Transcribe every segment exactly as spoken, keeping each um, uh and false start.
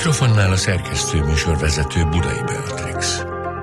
mikrofonnál a szerkesztő műsorvezető Budai Beatrix.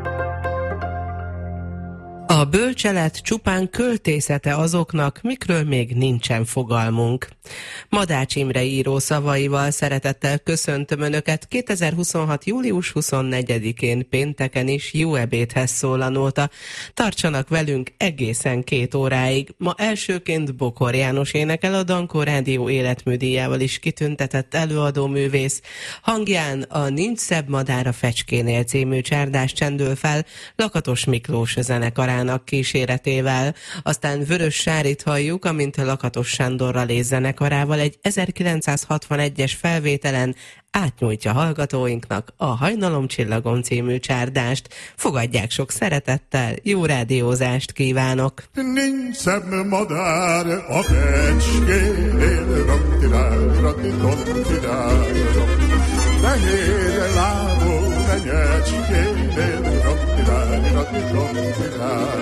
A bölcselet csupán költészete azoknak, mikről még nincsen fogalmunk. Madács Imre író szavaival szeretettel köszöntöm Önöket kétezer-huszonhat. július huszonnegyedikén pénteken is jó ebédhez szól a nóta. Tartsanak velünk egészen két óráig. Ma elsőként Bokor János énekel, a Dankó Rádió életműdíjával is kitüntetett előadóművész. Hangján a Nincs szebb madár a fecskénél című csárdás csendül fel Lakatos Miklós zenekarán kíséretével. Aztán Vörös Sárit halljuk, amint Lakatos Sándorral és zenekarával egy ezerkilencszázhatvanegyes felvételen átnyújtja hallgatóinknak a Hajnalom csillagom című csárdást. Fogadják sok szeretettel, jó rádiózást kívánok! Nincs szebb madár a fecskénél, rattirál, rattitontirál, nehér lábú menyecskénél, rattirál, rattitontirál,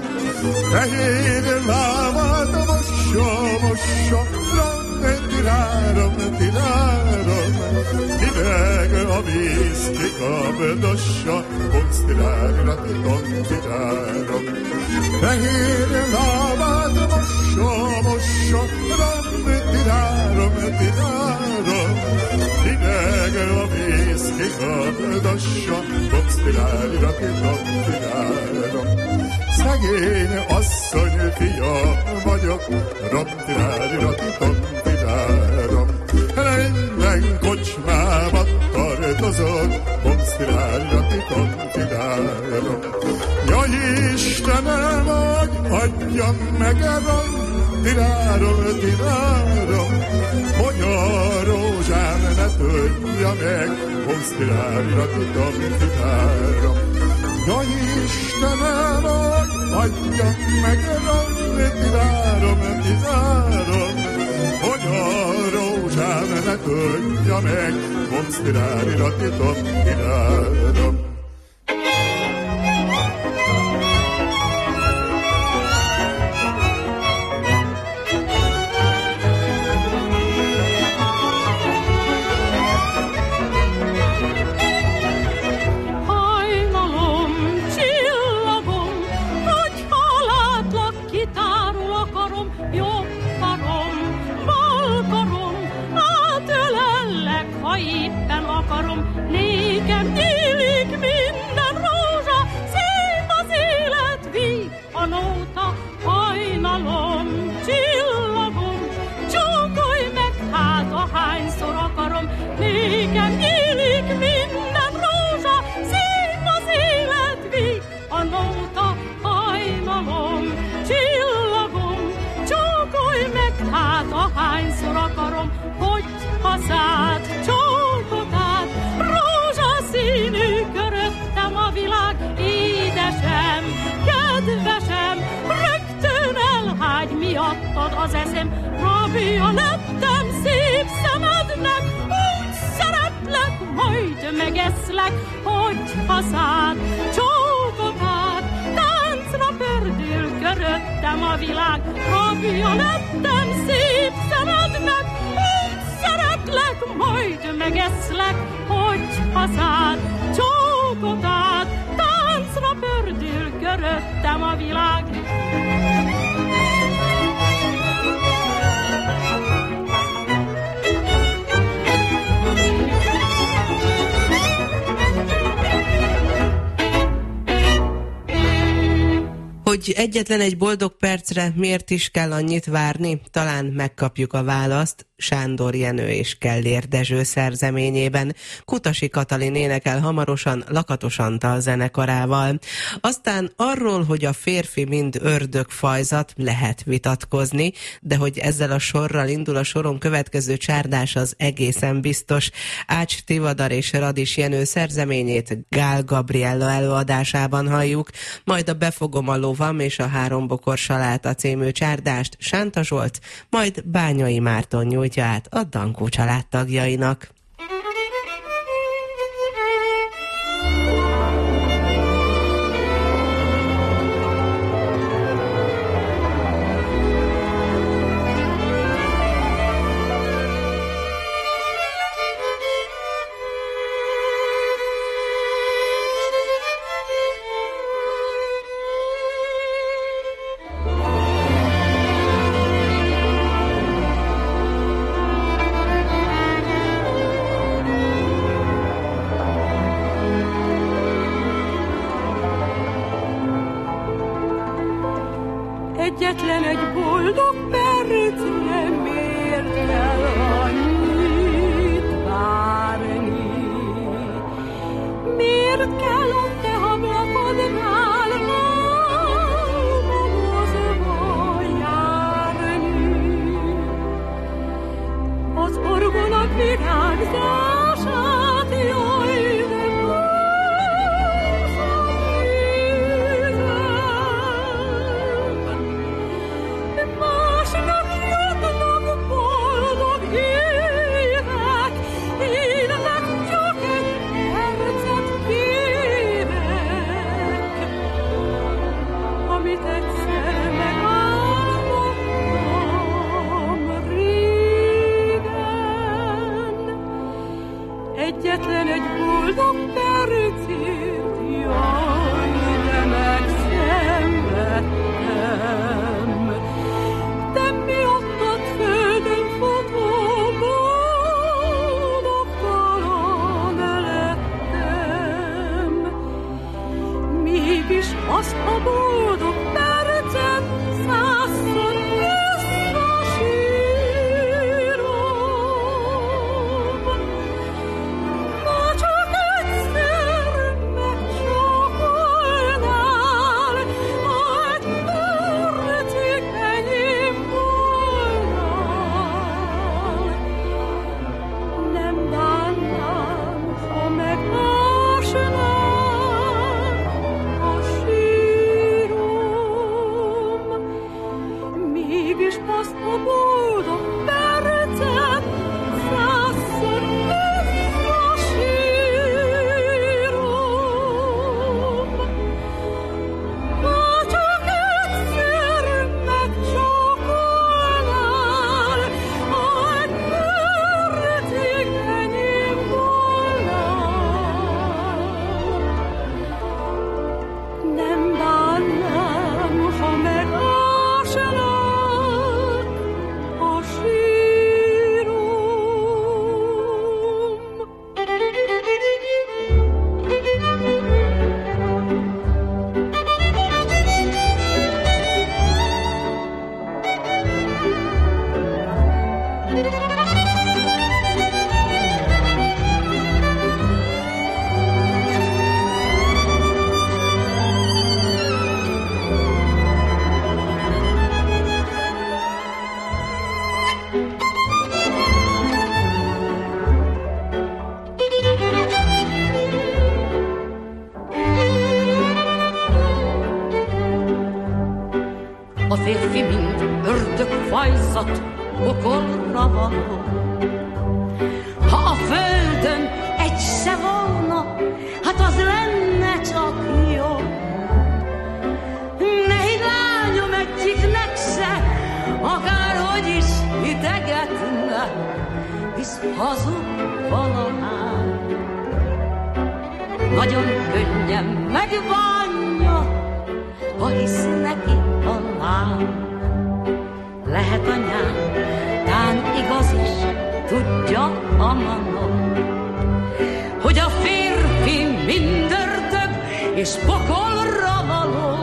nehér lábát mossa, mossa, rattirárom, tirárom, hideg a víz kikapdossa, bonsztirál, rattitontirárom, nehér lábát mossa, mossa, rattirárom, tirárom, hideg a víz kikapdossa, bonsztirál, rattitontirárom. Szegény asszony fia vagyok, rattirári, rattitontirárom. Minden kocsmába tartozok, bonsztirári, rattitontirárom. Jaj, Istenem, hogy adjam meg erom, tirárom, tirárom, hogy a rózsám ne tudja meg, bonsztirári, rattitontirárom. Jaj, Istenem, adjam meg erom, tirárom, tirárom, hogy a rózsám ne tudja meg, bonsztirári, rattitontirárom. Hányszor akarom, hogy hazád, csókotát, rózsaszínű köröttem a világ, édesem, kedvesem, rögtön elhágy miattad az eszem, rabja lettem szép szemednek, úgy szeretlek, majd megeszlek, hogy hazád, csókotát, táncra pördül köröttem a világ, rabja lettem szép szemednek, úgy szeretlek, majd megeszlek, hogy hazád, csókotát, táncra pördül köröttem a világ. Hogy egyetlen egy boldog percre miért is kell annyit várni? Talán megkapjuk a választ Sándor Jenő és Kellér Dezső szerzeményében. Kutasi Katalin énekel hamarosan Lakatos Antal zenekarával. Aztán arról, hogy a férfi mind ördögfajzat, lehet vitatkozni, de hogy ezzel a sorral indul a soron következő csárdás, az egészen biztos. Ács Tivadar és Radis Jenő szerzeményét Gál Gabriella előadásában halljuk, majd a Befogom a lovam és a Három bokor saláta című csárdást Sánta Zsolt, majd Bányai Márton nyújtja át a Dankó családtagjainak. Egyetlen egy boldog percre miért kell annyit várni? Miért kell a te hablakodnál mozgva járni? Az orgona virágzását, jaj, de másnak jutnak boldog évek, én meg csak egy percet kérek, amit egyszer megálmodtam régen. Egyetlen egy boldog percért, jaj, de megszenvedtem. Te miattad földön fogva boldogtalan lettem. Mégis azt a boldog percet százszor visszasírom. Ha csak egyszer megcsókolnál, ha egy percig enyém volnál, nem bánnám, ha megásnál a sírom. Mégis azt a boldog percet százszor visszasírom. Ha csak egyszer megcsókolnál, ha egy percig enyém volnál, nem bánnám, ha megásnák a sírom. A férfi mind ördögfajzat, pokolra való. Ha a földön egy se volna, hát az lenne csak jó. Nehogy lányom egyiknek se, akárhogy is idegetne, hisz hazug valahány. Nagyon könnyen megbánja, ha hisz neki a lány. Lehet anyám, tán igaz is, tudja a manó, hogy a férfi mind ördög és pokolra való.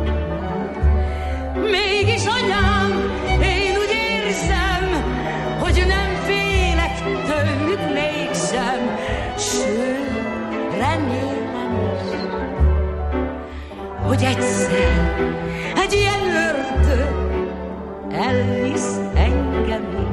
Mégis anyám, én úgy érzem, hogy nem félek tőlük mégsem, sőt, remélem is, hogy egyszer egy ilyen ördög elvisz engem is.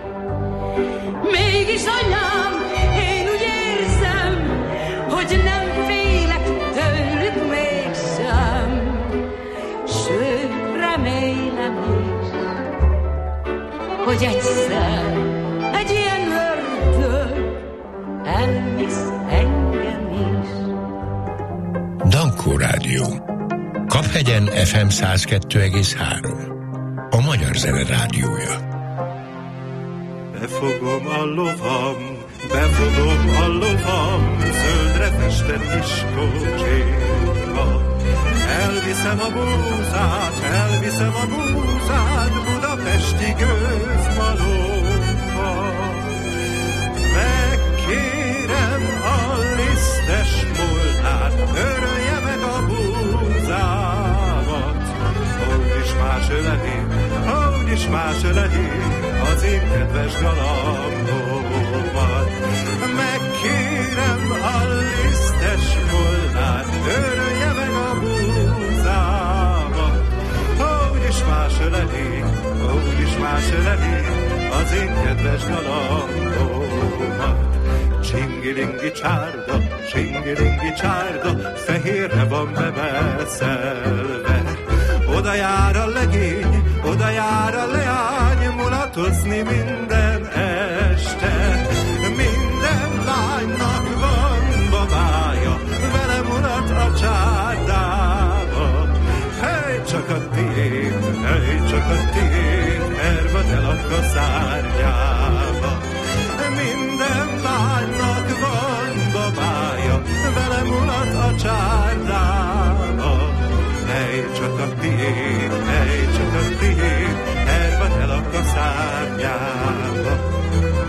Mégis anyám, én úgy érzem, hogy nem félek tőlük mégsem, sőt, remélem is, hogy egyszer egy ilyen ördög elvisz engem is. Dankó Rádió. Kaphegyen ef em száz kettő egész három. A Magyar Zene Rádiója. Befogom a lovam, befogom a lovam, zöldre festett kis kocsiba. Elviszem a búzát, elviszem a búzát, budapesti gőzmalomba. Megkérem a lisztes molnát, örölje meg a búzámat, ó kis már más öleli, úgyis más öleli az én kedves galambómat. Megkérem a lisztes molnát, örülje meg a búzámat. Úgyis más öleli, úgyis más öleli az én kedves galambómat. Csingilingi csárda, csingilingi csárda, fehérre van beveszelve. Oda jár a legény, oda jár a leány, mulatozni minden este. Minden lánynak van babája, vele mulat a csárdába. Hely, csak a tiéd, hely, csak a tiéd, ervad el a kaszárnyába. Minden lánynak van babája, vele mulat a csárdába. Hely, csak a tiéd, hely, csak a tiéd, ervad el a kaszárnyába.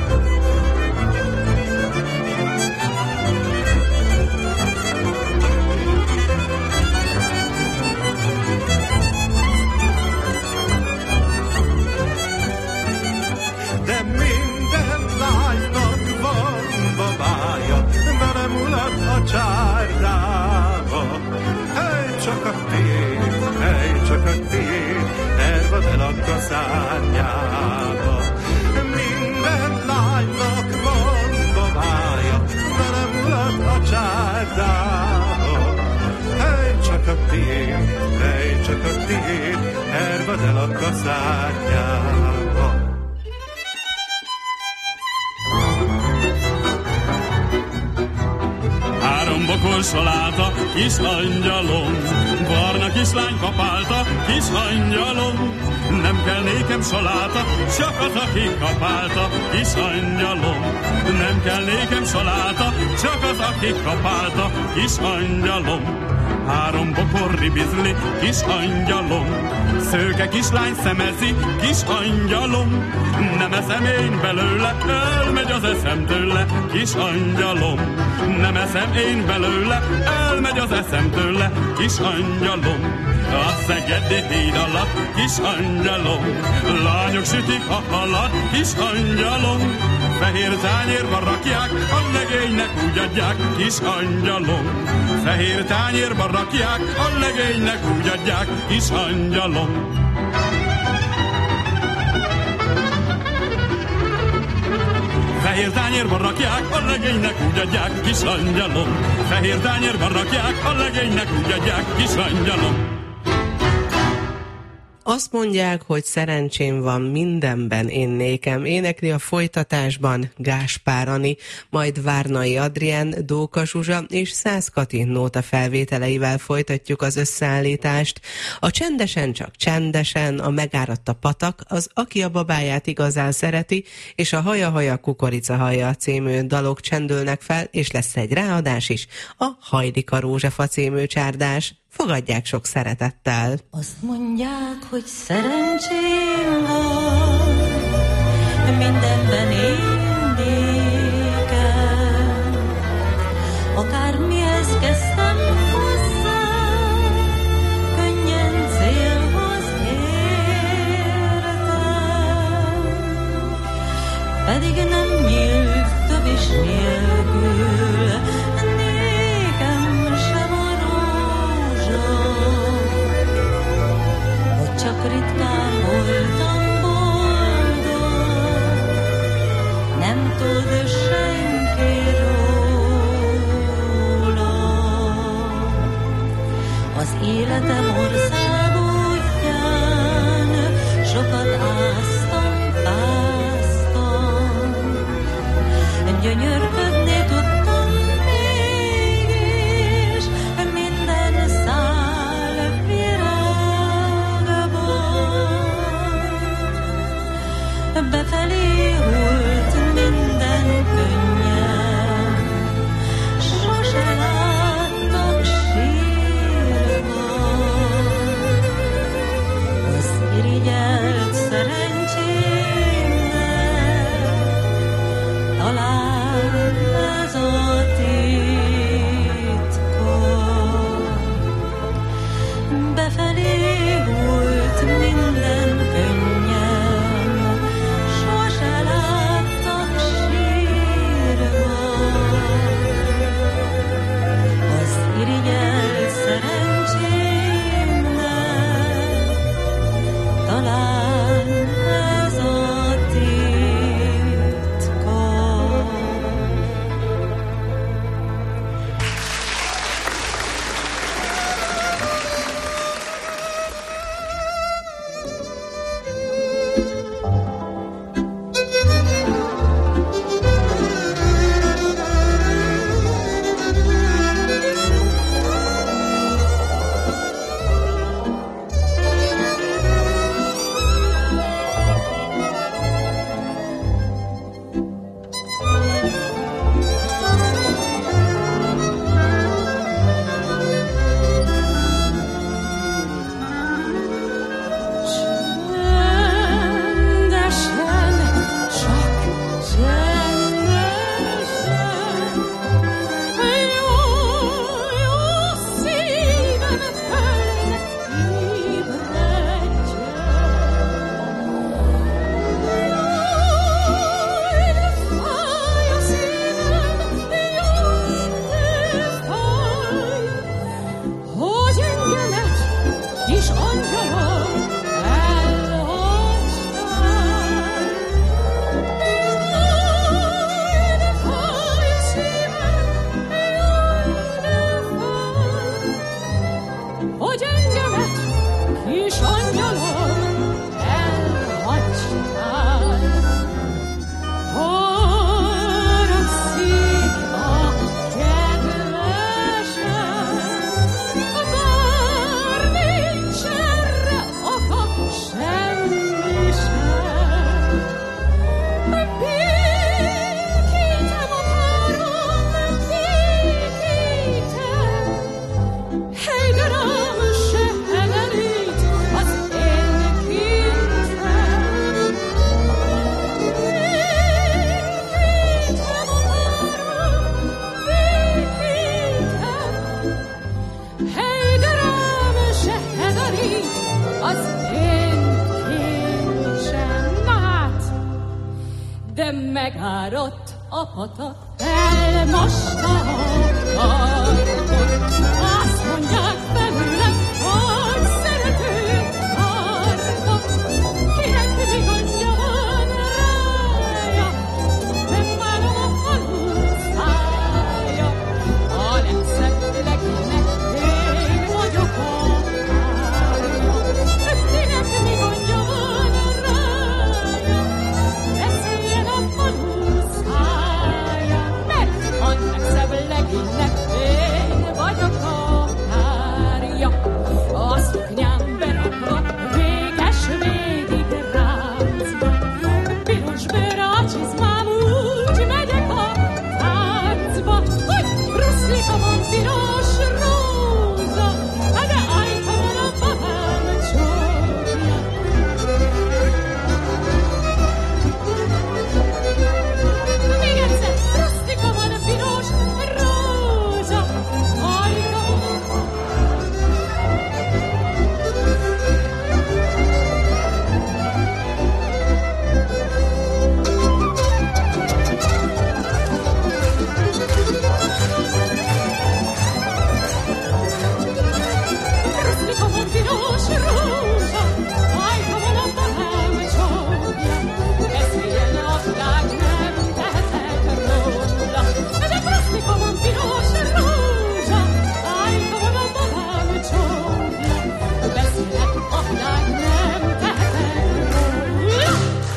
De minden lánynak van babája, vele mulat a csárdába. Hely, csak a tiéd, hely, csak a tiéd, ervad el a kaszárnyába. Minden lánynak van babája, vele mulat a csárdába. Hely, csak a tiéd, hely, csak a tiéd, ervad el a kaszárnyába. Bokor saláta, kis angyalom, barna kislány kapálta, kis angyalom. Nem kell nékem saláta, csak az, aki kapálta, kis angyalom. Nem kell nékem saláta, csak az, aki kapálta, kis angyalom. Három bokorri bizli, kis angyalom, szőke kislány szemezi, kis angyalom. Nem eszem én belőle, elmegy az eszem tőle, kis angyalom. Nem eszem én belőle, elmegy az eszem tőle, kis angyalom. A Szegedi híd alatt, kis angyalom, lányok sütik a halat, kis angyalom. Fehér tányérba rakják, a legénynek úgy adják, kis angyalom. Fehér tányérba rakják, a legénynek úgy adják, kis angyalom. Fehér tányérba rakják, a legénynek úgy adják, kis angyalom. Fehér tányérba rakják, a legénynek úgy adják, kis angyalom. Azt mondják, hogy szerencsém van mindenben én nékem. Énekli a folytatásban Gáspár Ani, majd Várnai Adrián, Dóka Zsuzsa és Szász Kati nóta felvételeivel folytatjuk az összeállítást. A Csendesen csak csendesen, a Megáradt a patak, az Aki a babáját igazán szereti, és a Haja-haja kukorica hallja című dalok csendülnek fel, és lesz egy ráadás is, a Hajdika rózsafa című csárdás. Fogadják sok szeretettel. Azt mondják, hogy szerencsém van, mindenben én nékem. Akármihez kezdtem hozzá, könnyen célhoz értem. Pedig nem nyílt tövis nélkül, csak ritkán voltam boldog, nem tud senki róla. megárott a patak, elmosta a partot. Azt mondják belőle, hogy szerető tartok, kinek mi gondja van rája, nem várom a falu szája. A legszebb legénynek én vagyok a párja, kinek mi gondja van rája, beszéljen a falu szája, mert a legszebb legénynek én vagyok a párja. A szuknyám berakva véges végig ráncba, piros bőr a csizmám, úgy megyek a táncba, hogy bruszlika van piros rózsa, de ajka van a babám csókja. Még egyszer, bruszlika van a piros rózsa, ajka van. Bruszlika van piros rózsa, ajka van a babám csókja. Beszéljen a világ, nem tehetek róla, de bruszlika van piros rózsa, ajka van a babám csókja. Beszéljen a világ, nem tehetek róla.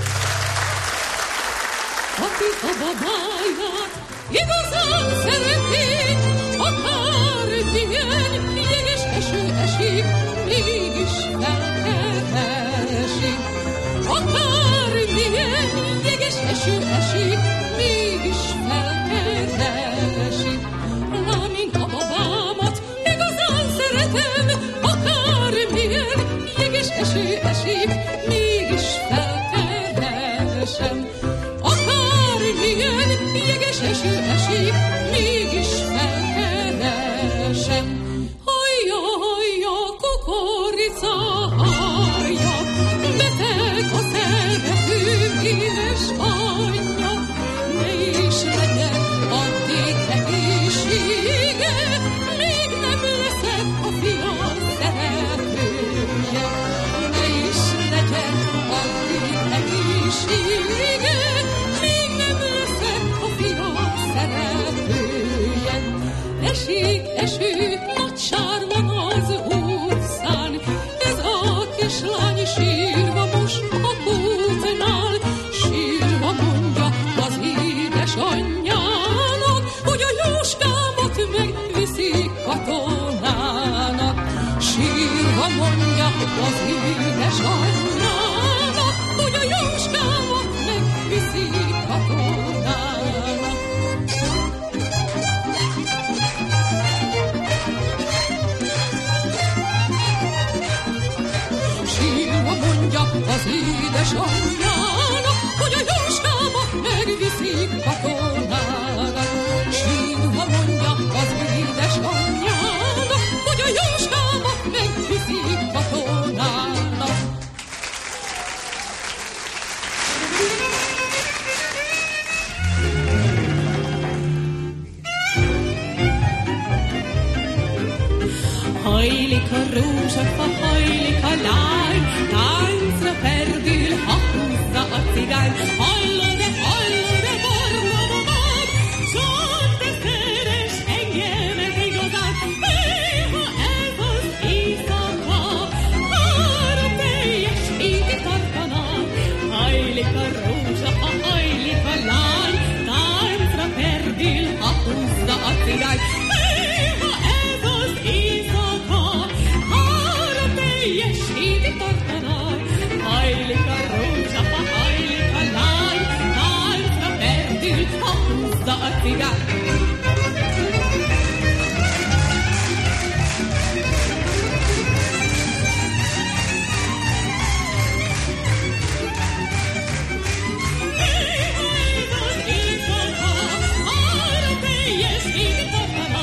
Aki a babáját igazán szereti, akármilyen jeges eső esik, mégis felkeresi. Akármilyen jeges eső esik, mégis felkeresi. Lám, én a babámat igazán szeretem, akármilyen jeges eső esik, mégis felkeresem. Akármilyen jeges eső esik, mégis felkeresem. Hajja, hajja, kukorica, hajja, beteg a szeretőm, édes anyja. Ne is legyen addig egészsége, még nem leszek a fia szeretője. Ne is legyen addig egészsége, még nem leszek a fia szeretője. Esik eső, nagy sár van az utcán, ez a kislány sírva most a kútnál, sírva mondja az édesanyjának, hogy a Jóskámat megviszik katonának. Sírva mondja az édesanyjának, hogy a Jóskámat megviszik katonának. Sírva mondja az édesanyjának, hogy a Jóskámat megviszik katonának. Sírva mondja az édesanyjának, hogy a Jóskámat megviszik katonának. Hajlik a rózsafa, hajlik a lány, táncra perdül, ha húzza a cigány. Hallod-e, hallod-e, barna babám, csak te szeres engemet igazán. Néha ez az éjszaka, három teljes égi tartanak. Hajlik a rózsafa, hajlik a lány, táncra perdül, ha húzza a cigány. Néha ez az éjszaka, három teljes égi tartanak. Hajlik a rózsafa, hajlik a lány, táncra perdül, ha húzza a cigány. Néha ez az éjszaka, három teljes égi tartanak.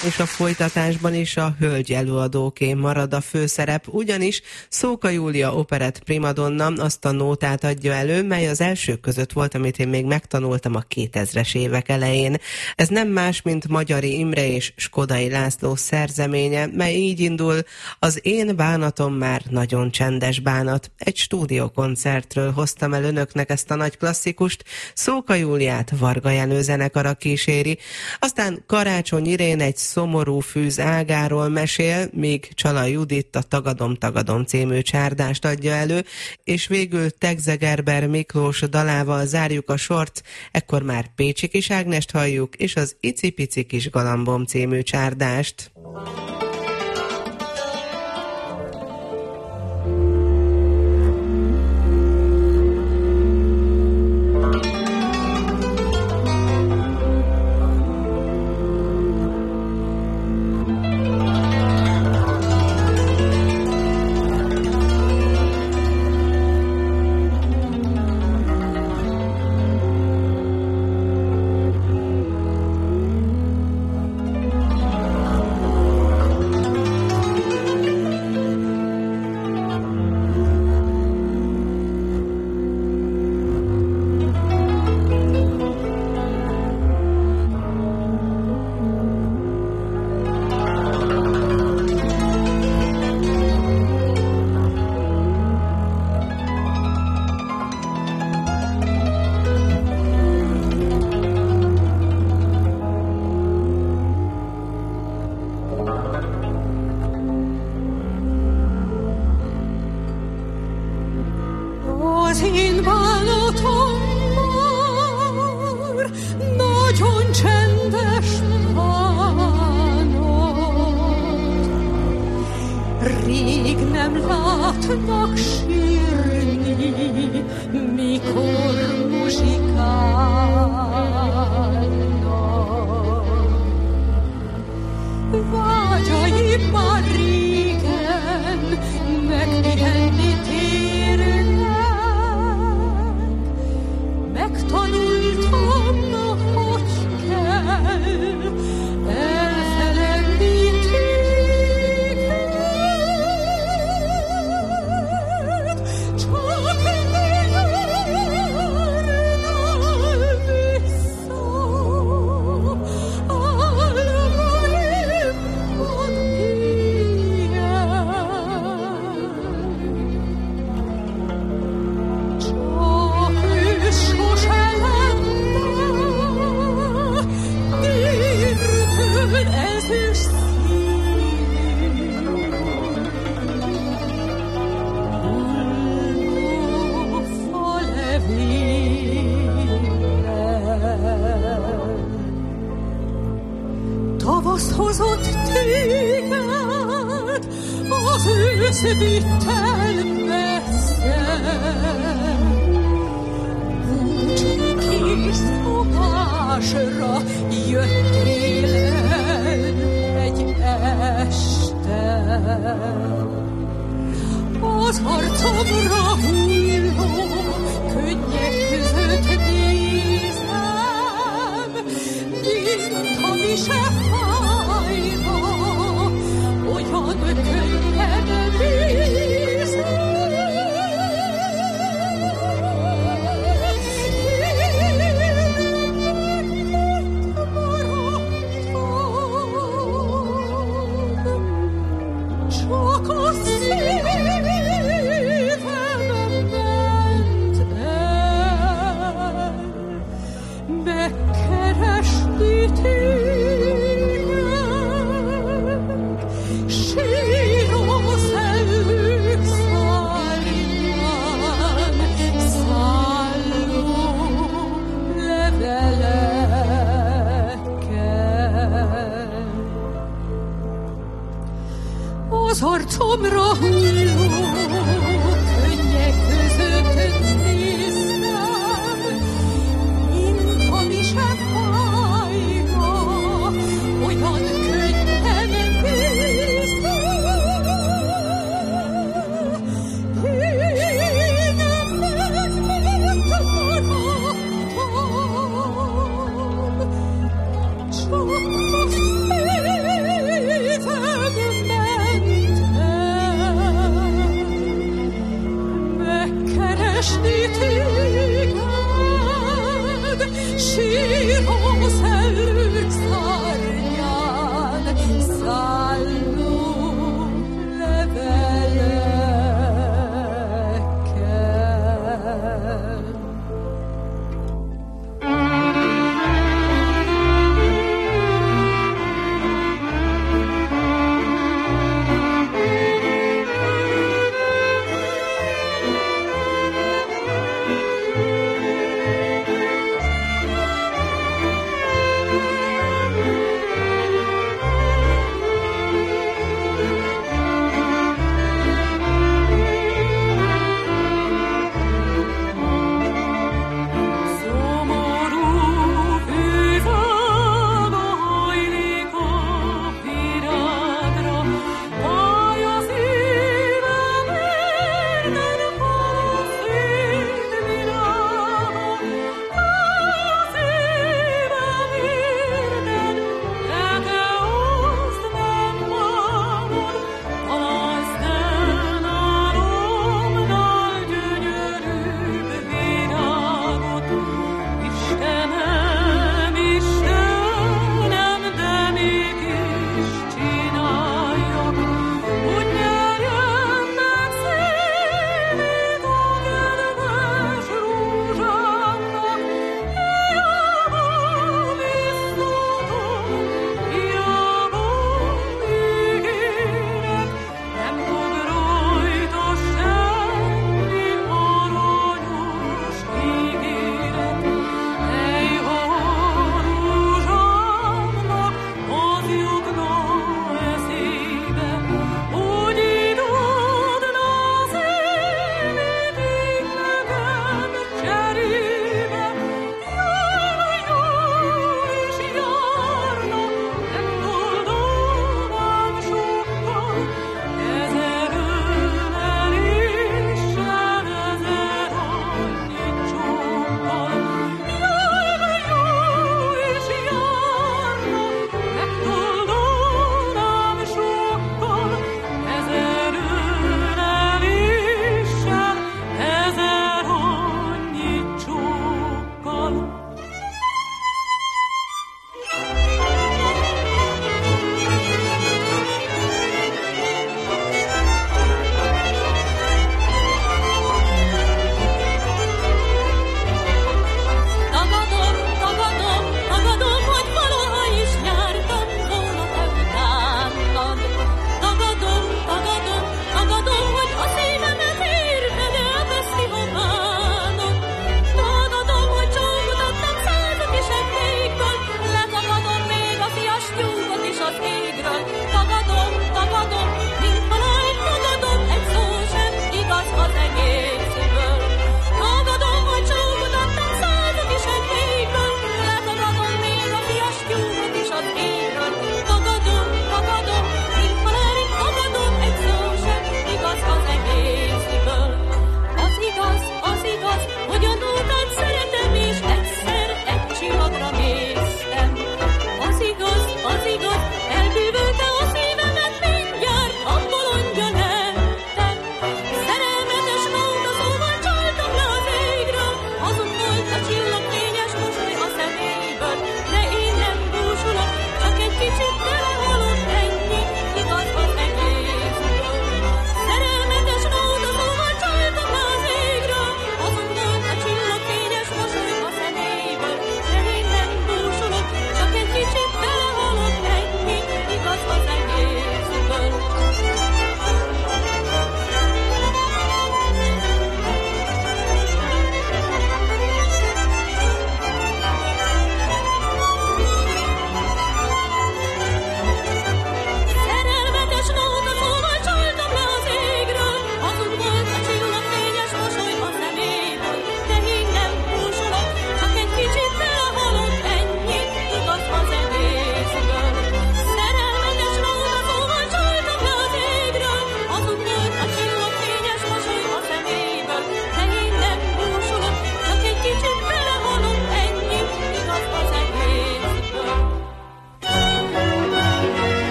És a folytatásban is a hölgy előadóké marad a főszerep, ugyanis Szóka Júlia operett primadonna azt a nótát adja elő, mely az elsők között volt, amit én még megtanultam a kétezres évek elején. Ez nem más, mint Magyari Imre és Skodai László szerzeménye, mely így indul: az én bánatom már nagyon csendes bánat. Egy stúdiókoncertről hoztam el önöknek ezt a nagy klasszikust, Szóka Júliát Varga Jenő zenekara kíséri, aztán Karácsony Irén egy szomorú fűz ágáról mesél, míg Csala Judit a Tagadom, Tagadom című csárdást adja elő, és végül Tegzegerber Miklós dalával zárjuk a sort, ekkor már Pécsi Kis Ágnest halljuk, és az Icipici Kis Galambom című csárdást. Oh, keresni téged, síró szellők szárnyán, szálló levelekkel.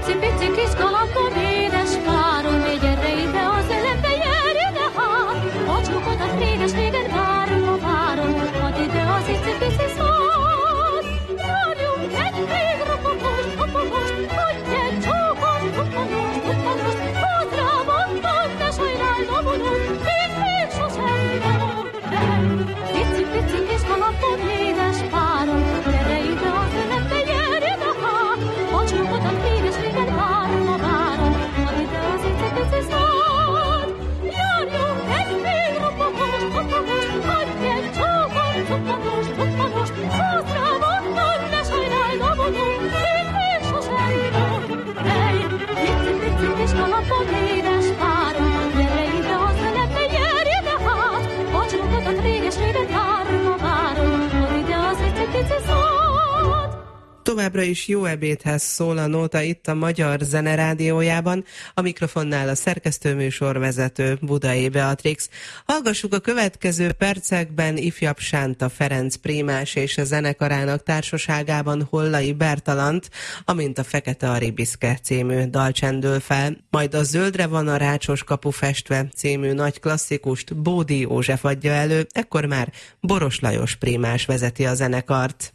pici kis kalapom, édes párom, még gyere ide az ölembe, gyere ide hát. A csókodat réges régen várom, ha várom, hadd ide az icipici szád. Járjunk egy még ropogós, ropogós, adj egy csókom, tuppanós, tuppanós, hadd rámondom, ne sajnálj, dobodom, így még sosem nyomom. Icipici kis kalapom, édes párom, gyere ide az ölembe, gyere ide hát. A csókodat réges régen várom, ha várom, hadd ide az icipici szád. Járjunk egy még ropogós, ropogós, adj egy csókom, tuppanós, tuppanós, hadd rámondom, ne sajnálj, dobodom, így még sosem nyomom. Hey, icipici kis kalapom, édes párom, gyere ide az ölembe, gyere ide hát. A csókodat réges régen várom, ha várom, hadd ide az icipici szád. Továbbra is jó ebédhez szól a nóta itt a Magyar Zene Rádiójában, a mikrofonnál a szerkesztőműsorvezető Budai Beatrix. Hallgassuk a következő percekben ifjabb Sánta Ferenc prímás és a zenekarának társaságában Hollai Bertalant, amint a Fekete Aribiszke című dal csendül fel, majd a Zöldre van a rácsos kapu festve című nagy klasszikust Bódi József adja elő, ekkor már Boros Lajos prímás vezeti a zenekart.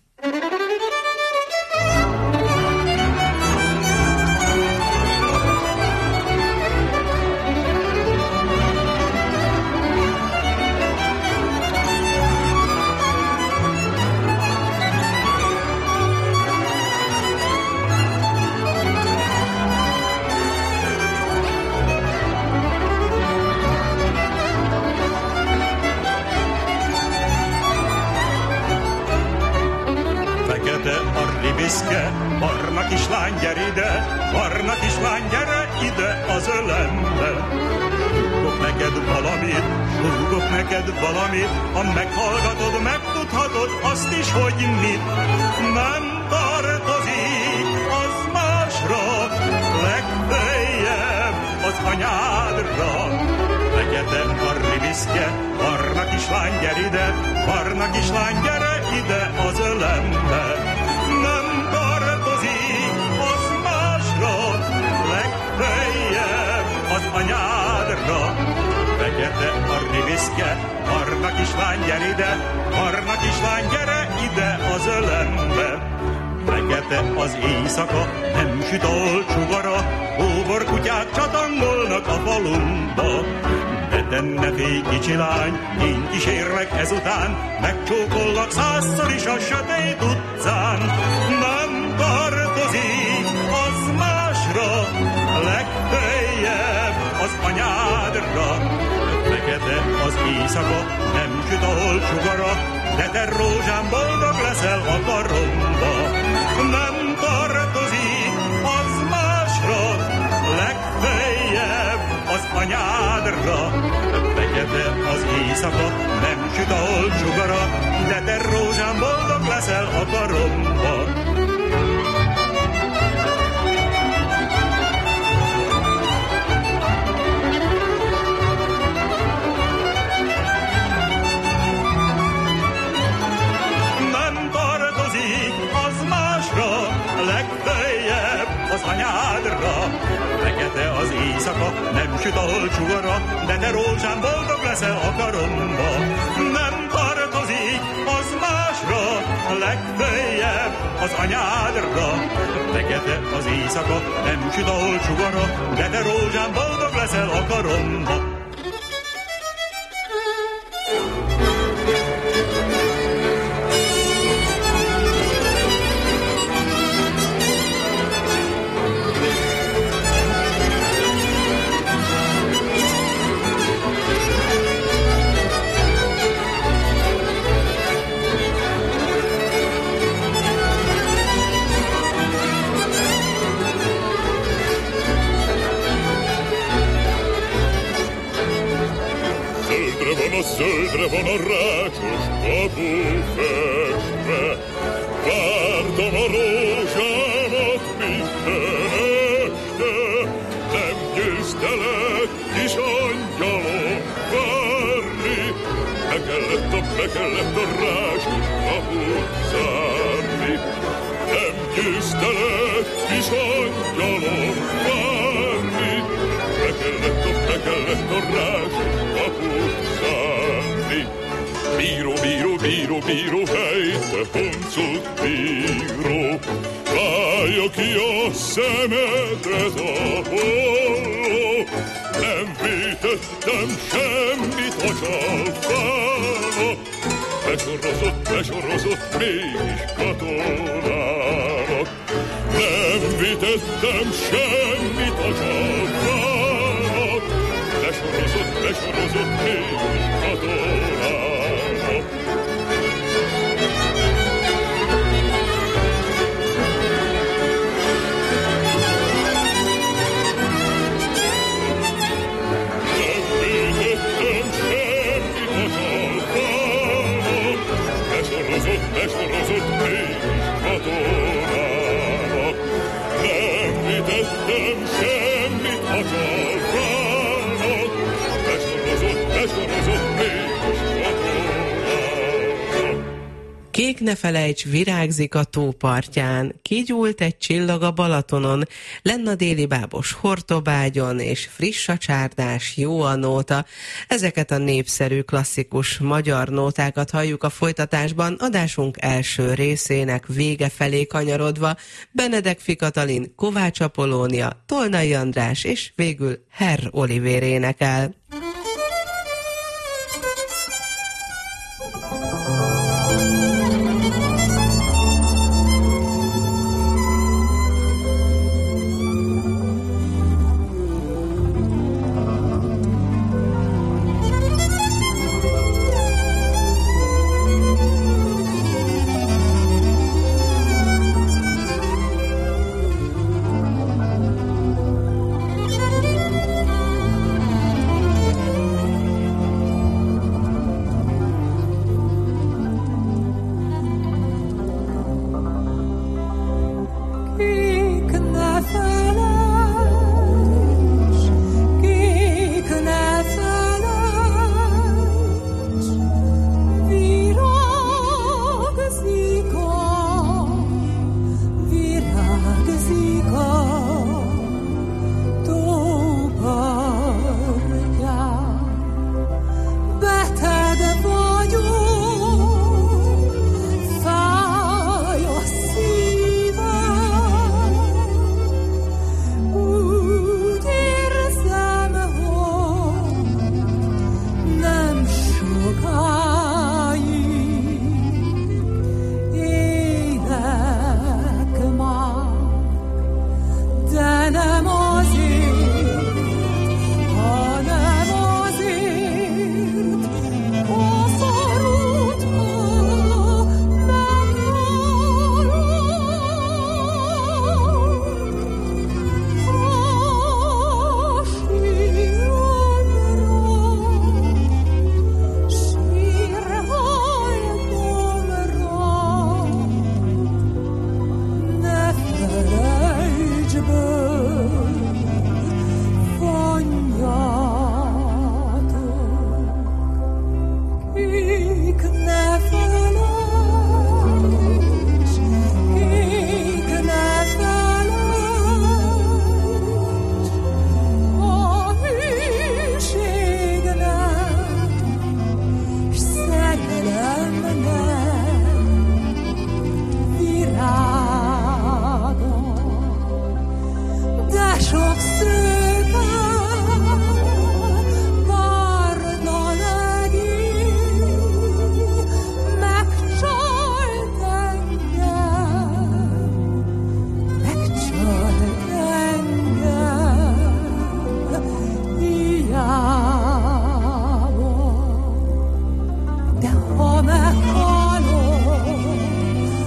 Barna kislány, gyere ide, barna kislány, gyere ide az ölembe. Súgok neked valamit, súgok neked valamit, ha meghallgatod, megtudhatod azt is, hogy mit. Nem tartozik az másra, legfeljebb az anyádra. Fekete Aribiszke, barna kislány, gyere ide, barna kislány, gyere ide az ölembe. Nem tartozik az másra, legfeljebb az anyádra. Fekete Aribiszke, barna kislány, gyere ide, barna kislány, gyere ide az ölembe. Fekete az éjszaka, nem süt a sugara, óvorkutyák csatangolnak a falunkba. De te ne félj, kicsi lány, én kísérlek ezután, megcsókollak százszor is a sötét utcán. Nem tartozik az másra, legfeljebb az anyádra. Fekete az éjszaka, nem süt ahol sugara, de te rózsám boldog leszel a karomba. Nem tartozik az másra, legfeljebb az anyádra. Fekete az éjszaka, nem süt ahol sugara, de te rózsám boldog leszel a karomba. Nem tartozik az másra, legfeljebb az anyádra. Fekete az éjszaka, nem süt ahol sugara, de te rózsám boldog leszel a karomba. Nem tartozik az másra, legfeljebb az anyádra. Fekete az éjszaka, nem süt ahol sugara, de te rózsám boldog leszel a karomba. Zöldre van a rácsos kapu festve, vártam a rózsámat minden este, nem győztelek, kis angyalom, várni, be kellett a, be kellett a rácsos kaput zárni. Nem győztelek, kis angyalom, elektorrásos kaput szánni. Bíró, bíró, bíró, bíró, hely, te honcut bíró, válja ki a szemedet a holló. Nem vétettem semmit a csalfának, besorozott, besorozott mégis katonának. Nem vétettem semmit a csalfának, besorozott, besorozott mégis katonának. Besorozott mégis katonának. Nem vitettem semmit a csalfának, besorozott, besorozott mégis katonának. Kék ne felejts, virágzik a tó partján, kigyúlt egy csillag a Balatonon, lenn a déli bábos hortobágyon, és friss a csárdás, jó a nóta. Ezeket a népszerű, klasszikus magyar nótákat halljuk a folytatásban, adásunk első részének vége felé kanyarodva. Benedek Katalin, Kovács Apolónia, Tolnai András és végül Herr Olivér énekel.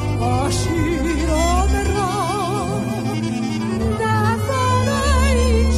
Thank you.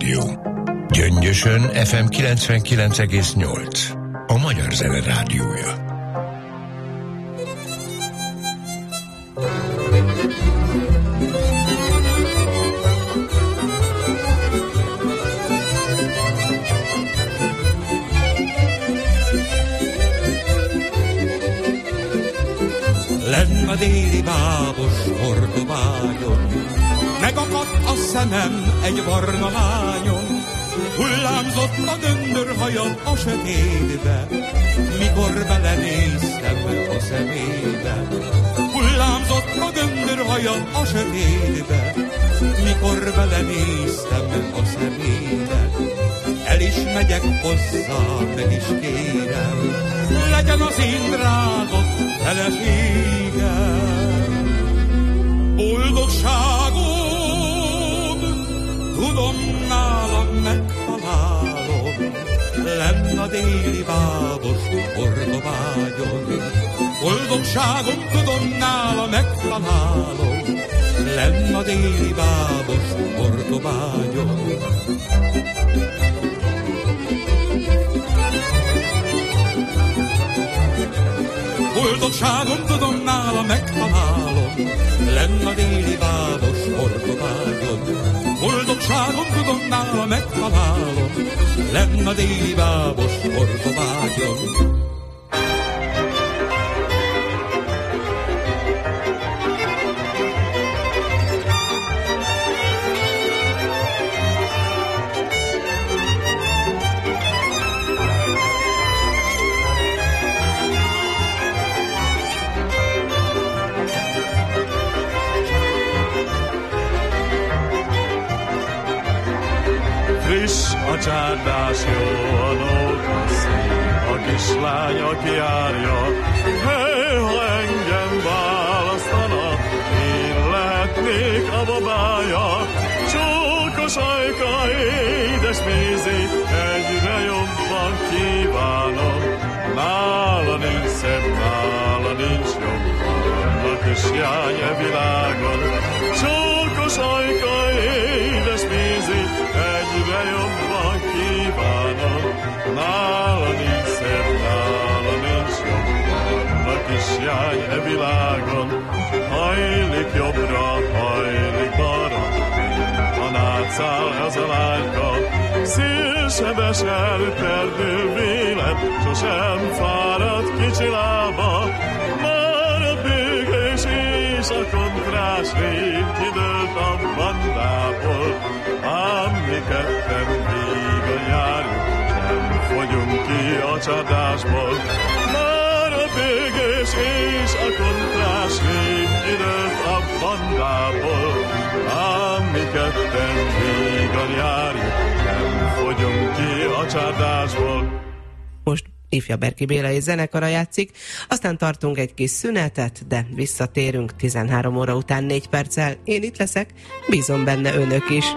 Rádió. Gyöngyösön ef em kilencvenkilenc egész nyolc. A Magyar Zene Rádiója. Lenn a déli bábos Hordobágyon, megakadt a szemem egy barna lányon, hullámzott a göndörhaja a sötétbe, mikor belenéztem a szemébe. Hullámzott a göndörhaja a sötétbe, mikor belenéztem a szemébe. El is megyek hozzá, meg is kérem, legyen az én drága feleségem. Boldogságod, tudom, nálam megtalálom, lenn a déli bábos Hordobágyon. Boldogságom, tudom, nálam megtalálom, lenn a déli bábos Hordobágyon. Boldogságom, tudom, nála megtalálom, lenn a déli bábos Hordobágyon. Boldogságom, tudom, nála megtalálom, lenn a déli bábos Hordobágyon. A csárdás jó, a nóka szép, a kislány, aki járja. Hey, ha engem választana, én lehetnék a babája. Csókos ajka, édes mézi, egyre jobban kívánom. Nála nincs szebb, nála nincs jobban, a kislány e világon. Csókos ajka, édes mézi, egyre jobban kívánom. Nála nincs szebb, nála nincs jobban, a kislány e világon. Hajlik jobbra, hajlik balra, a nátszál az a lányka. Szélsebes elperdő vélet, sosem fárad kicsi lába. Már a bőgés és a kontrás rég kidőlt a bandából. Ám mi ketten vígan járjuk, nem fogyunk ki a csapdásból. Már a bőgés és a kontrás rég kidőlt a bandából. Ám mi ketten vígan járjuk, nem fogyunk ki a csapdásból. Most Ifja Berki Bélai zenekara játszik, aztán tartunk egy kis szünetet, de visszatérünk tizenhárom óra után négy perccel. Én itt leszek, bízom benne önök is.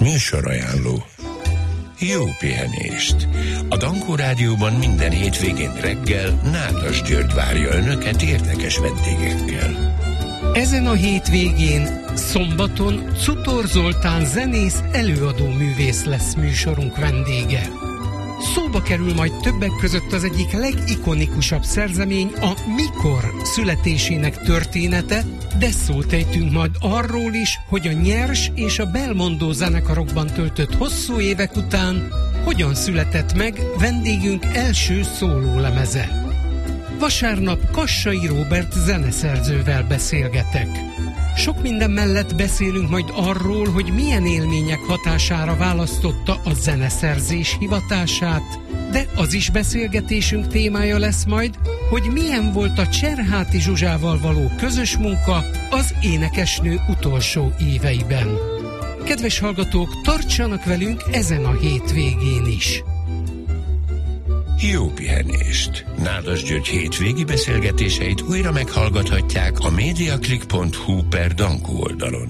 Műsorajánló. Jó pihenést! A Dankó Rádióban minden hétvégén reggel Nádas György várja önöket érdekes vendégekkel. Ezen a hétvégén, szombaton Cutor Zoltán zenész előadó művész lesz műsorunk vendége. Szóba kerül majd többek között az egyik legikonikusabb szerzemény, a Mikor születésének története, de szót ejtünk majd arról is, hogy a Nyers és a Belmondo zenekarokban töltött hosszú évek után hogyan született meg vendégünk első szólólemeze. Vasárnap Kassai Róbert zeneszerzővel beszélgetek. Sok minden mellett beszélünk majd arról, hogy milyen élmények hatására választotta a zeneszerzés hivatását, de az is beszélgetésünk témája lesz majd, hogy milyen volt a Cserháti Zsuzsával való közös munka az énekesnő utolsó éveiben. Kedves hallgatók, tartsanak velünk ezen a hétvégén is! Jó pihenést! Nádas György hétvégi beszélgetéseit újra meghallgathatják a mediaclick pont hu per Dankó oldalon.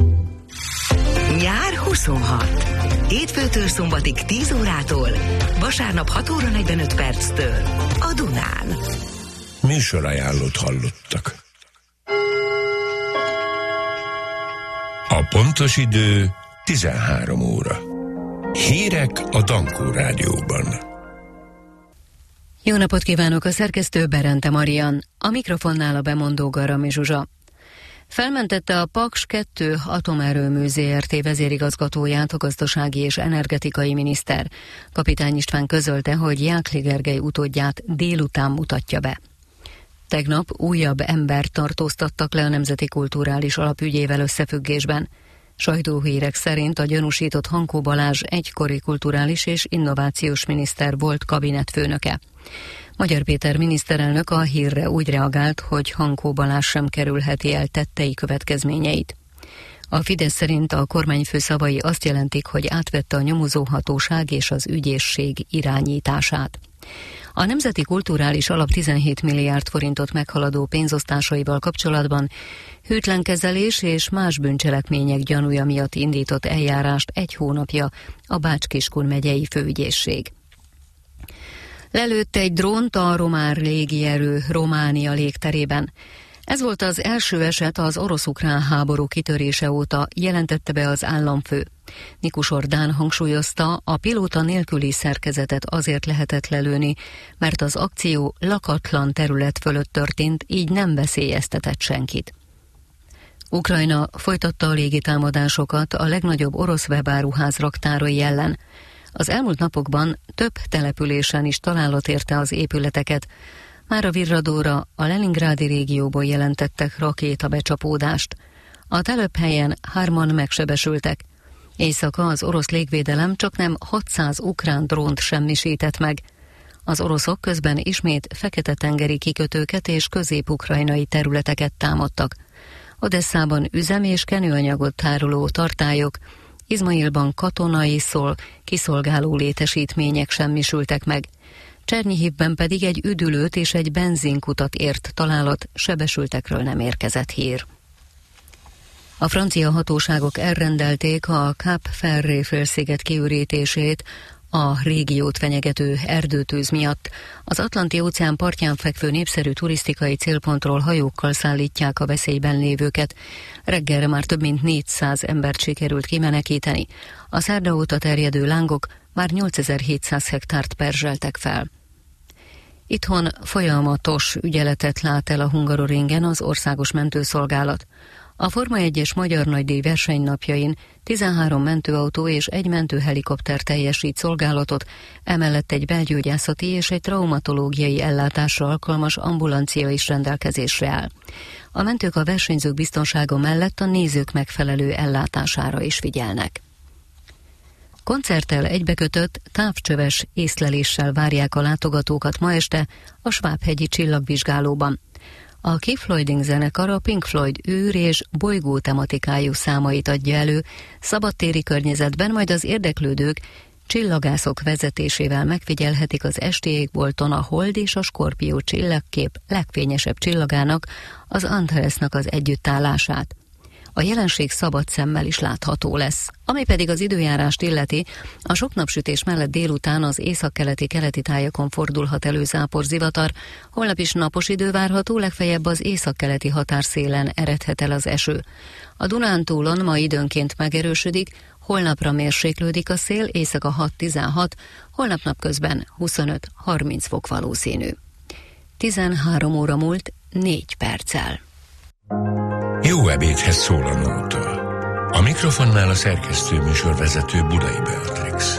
Nyár huszonhat. Hétfőtől szombatig tíz órától, vasárnap hat óra negyvenöt perctől a Dunán. Műsorajánlót hallottak. A pontos idő tizenhárom óra. Hírek a Dankó Rádióban. Jó napot kívánok, a szerkesztő Berente Marian, a mikrofonnál a bemondó Garami Zsuzsa. Felmentette a Paks kettő atomerőmű zé er té vezérigazgatóját a gazdasági és energetikai miniszter. Kapitány István közölte, hogy Jákli Gergely utódját délután mutatja be. Tegnap újabb embert tartóztattak le a Nemzeti Kulturális Alap ügyével összefüggésben. Sajtóhírek szerint a gyanúsított Hankó Balázs egykori kulturális és innovációs miniszter volt kabinetfőnöke. Magyar Péter miniszterelnök a hírre úgy reagált, hogy Hankó Balázs sem kerülheti el tettei következményeit. A Fidesz szerint a kormányfő szavai azt jelentik, hogy átvette a nyomozóhatóság és az ügyészség irányítását. A Nemzeti Kulturális Alap tizenhét milliárd forintot meghaladó pénzosztásaival kapcsolatban hűtlenkezelés és más bűncselekmények gyanúja miatt indított eljárást egy hónapja a Bács-Kiskun megyei főügyészség. Lelőtt egy drónt a román légierő Románia légterében. Ez volt az első eset az orosz-ukrán háború kitörése óta, jelentette be az államfő. Nikus Ordán hangsúlyozta, a pilóta nélküli szerkezetet azért lehetett lelőni, mert az akció lakatlan terület fölött történt, így nem veszélyeztetett senkit. Ukrajna folytatta a légitámadásokat a legnagyobb orosz webáruház raktárai ellen. Az elmúlt napokban több településen is találat érte az épületeket. Már a Virradóra, a Leningrádi régióból jelentettek rakétabecsapódást. A telephelyen hárman megsebesültek. Éjszaka az orosz légvédelem csaknem hatszáz ukrán drónt semmisített meg. Az oroszok közben ismét fekete-tengeri kikötőket és közép-ukrajnai területeket támadtak. Odesszában üzem és kenőanyagot tároló tartályok, Izmailban katonai szol, kiszolgáló létesítmények semmisültek meg. Csernyihivben pedig egy üdülőt és egy benzinkutat ért találat, sebesültekről nem érkezett hír. A francia hatóságok elrendelték a Cap Ferré félsziget kiürítését a régiót fenyegető erdőtűz miatt. Az Atlanti-óceán partján fekvő népszerű turisztikai célpontról hajókkal szállítják a veszélyben lévőket. Reggelre már több mint négyszáz embert sikerült kimenekíteni. A szerda óta terjedő lángok már nyolcezer-hétszáz hektárt perzseltek fel. Itthon folyamatos ügyeletet lát el a Hungaroringen az Országos Mentőszolgálat. A Forma egyes Magyar Nagydíj versenynapjain tizenhárom mentőautó és egy mentőhelikopter teljesít szolgálatot, emellett egy belgyógyászati és egy traumatológiai ellátásra alkalmas ambulancia is rendelkezésre áll. A mentők a versenyzők biztonsága mellett a nézők megfelelő ellátására is figyelnek. Koncerttel egybekötött távcsöves észleléssel várják a látogatókat ma este a Svábhegyi Csillagvizsgálóban. A Keith Floyding zenekar a Pink Floyd űr és bolygó tematikájú számait adja elő, szabadtéri környezetben, majd az érdeklődők csillagászok vezetésével megfigyelhetik az esti égbolton a Hold és a Skorpió csillagkép legfényesebb csillagának, az Antaresnak az együttállását. A jelenség szabad szemmel is látható lesz. Ami pedig az időjárást illeti, a sok napsütés mellett délután az északkeleti-keleti tájakon fordulhat elő záporzivatar, holnap is napos idő várható, legfeljebb az északkeleti határszélen eredhet el az eső. A Dunántúlon ma időnként megerősödik, holnapra mérséklődik a szél, éjszaka hat-tizenhat, holnap napközben huszonöt-harminc fok valószínű. tizenhárom óra múlt négy perccel. Jó ebédhez szól a nóta. A mikrofonnál a szerkesztő műsorvezető Budai Beatrix.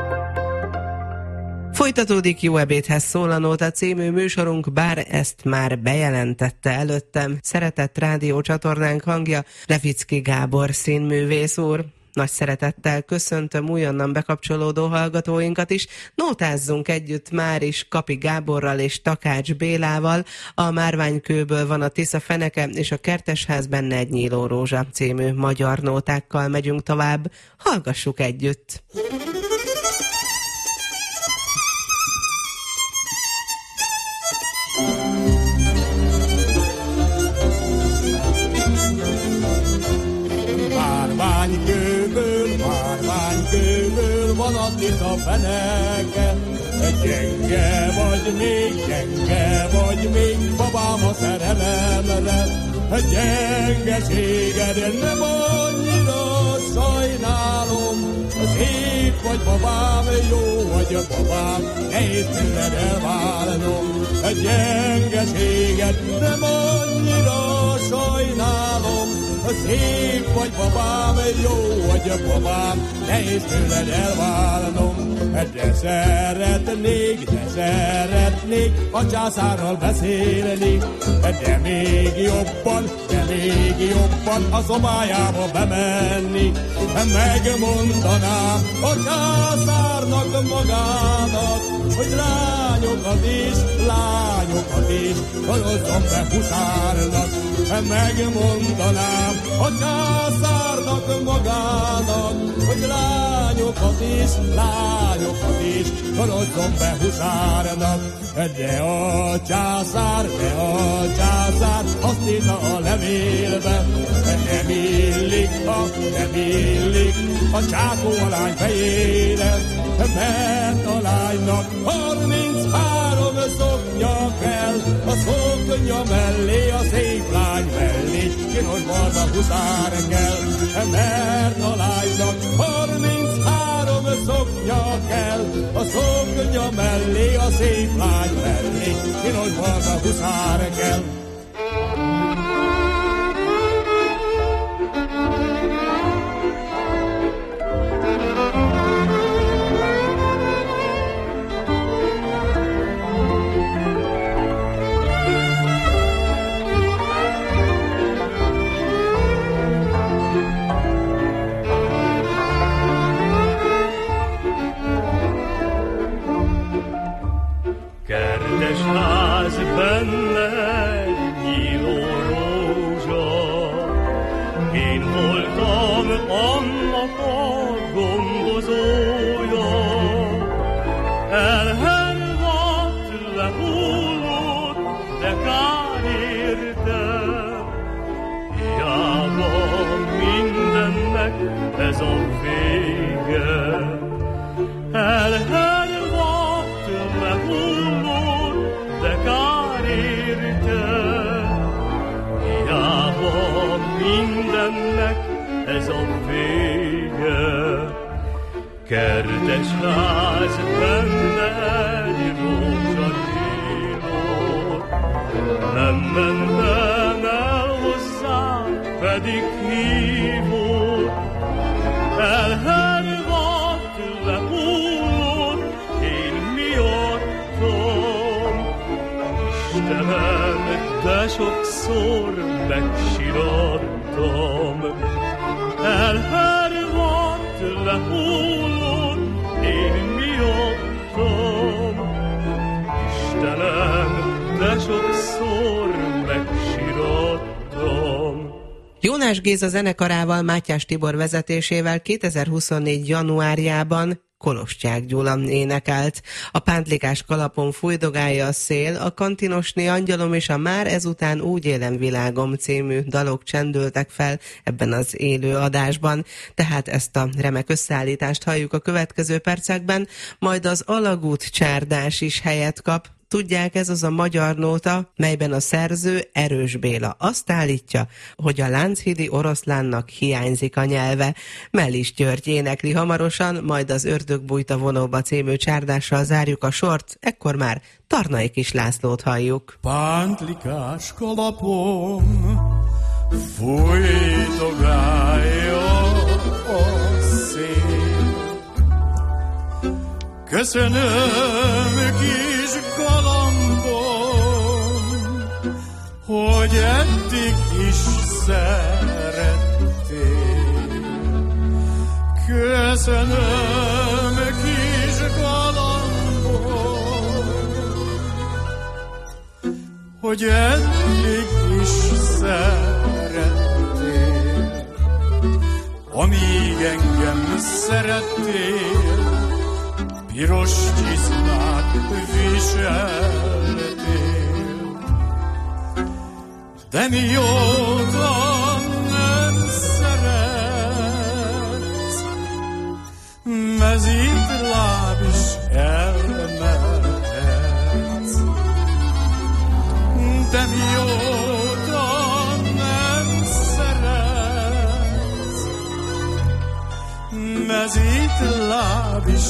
Folytatódik Jó ebédhez szól a nóta című műsorunk, bár ezt már bejelentette előttem szeretett rádiócsatornánk hangja, Levicki Gábor színművész úr. Nagy szeretettel köszöntöm újonnan bekapcsolódó hallgatóinkat is. Nótázzunk együtt már is Kapi Gáborral és Takács Bélával. A Márványkőből van a Tisza feneke, és a Kertesház benne egy nyíló rózsa című magyar nótákkal megyünk tovább. Hallgassuk együtt! Márványkőből, márványkőből van a Tisza feneke. Gyenge vagy még, gyenge vagy még, babám a szerelemre. Gyengeséged nem annyira sajnálom. Szép vagy babám, jó vagy babám, nehéz tőled elválnom. Gyengeséged nem annyira sajnálom. Szép vagy babám, jó vagy babám, nehéz tőled elválnom. De szeretnék, de szeretnék a császárral beszélni, de még jobban, de még jobban a szobájába bemenni. Megmondanám a császárnak magának, hogy lányokat is, lányokat is horozzon be huszárnak. Megmondanám a császárnak magának, hogy lányokat is, lányokat is horozzon be huszárnak. De a császár, de a császár azt írta a levélbe, nem illik, a, nem illik a csákó a lány fejére, mert a lánynak harminchárom szoknya kell, a szoknya mellé a szép lány mellé csinos barna huszár kell, mert a lánynak harminchárom szoknya kell, a szoknya mellé a szép lány mellé csinos barna huszár kell. Kertesház benne nyíló rózsa, én voltam annak a gondozója. Elhervadt, lehullott, de kár érte, hiába mindennek ez a vége. Elhervadt, lehullott, de kár érte, hiába mindennek ez a vége. Kertesház benne egy rózsa nyílott, nem mentem el hozzá, pedig hívott. Elhervadt, lehullott, én miattam. Istenem, de sokszor megsirattam. Elhervadt, lehullott, én miattam. Istenem, de sokszor megsirattam. Jónás Géza zenekarával, Mátyás Tibor vezetésével kétezer-huszonnégy. januárjában Koloscsák Gyula énekelt. A pántlikás kalapon fújdogálja a szél, a kantinosné angyalom és a Már ezután úgy élem világom című dalok csendültek fel ebben az élő adásban. Tehát ezt a remek összeállítást halljuk a következő percekben, majd az alagút csárdás is helyet kap. Tudják, ez az a magyar nóta, melyben a szerző Erős Béla azt állítja, hogy a lánchídi oroszlánnak hiányzik a nyelve. Mellis György énekli hamarosan, majd az Ördögbújta vonóba című csárdással zárjuk a sort, ekkor már Tarnai Kis Lászlót halljuk. Pántlikás kalapom fújdogálja a szél. Köszönöm kis galambom, hogy eddig is szerettél. Köszönöm kis galambom, hogy eddig is szerettél. Amíg engem szerettél, piros csizmát viseltél, de mióta nem szeretsz, mezítláb is elmehetsz. De mióta nem szeretsz, mezítláb is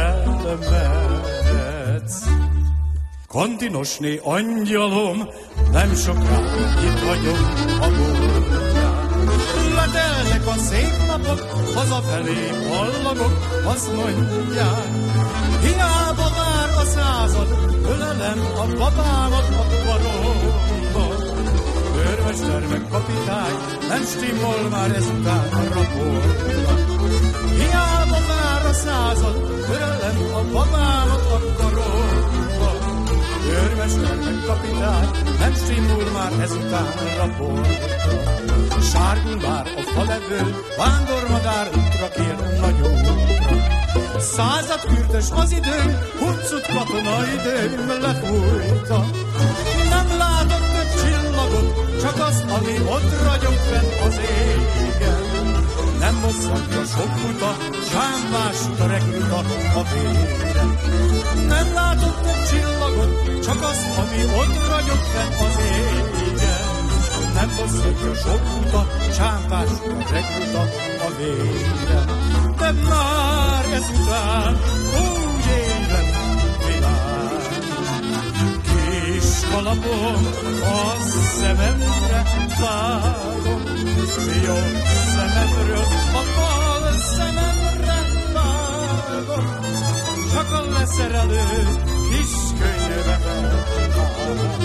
elmehetsz. Kantinosné angyalom, nem soká itt vagyok a boltján. Letelnek a szép napok, hazafelé hallagok, azt mondják, hiába vár a század, ölelem a babámat a karomba. Őrmester meg kapitány, nem stimmol már ezután a raportban. Hiába vár a század, ölelem a babámat a karomba. Őrmester meg kapitány, nem stimmul már ezután a raportban. Sárgul már a falevő, vándormadár útra kér nagyon útra. Század kürtös az idő, huncut katona idő lefújta. Nem látott több csillagot, csak azt, ami ott ragyog fenn az égen. Nem bosszantja sok uta, csámpás rekruta a vére. Nem látott több csillagot, csak azt, ami ott ragyog fenn az égen. Nem bosszantja sok uta, csámpás rekruta a vére. De már ezután úgy élem világ. Kis kalapom a szememre vágom, jobb szememről a bal szememre vágom. Csak a leszerelő kis könyvemet vágom.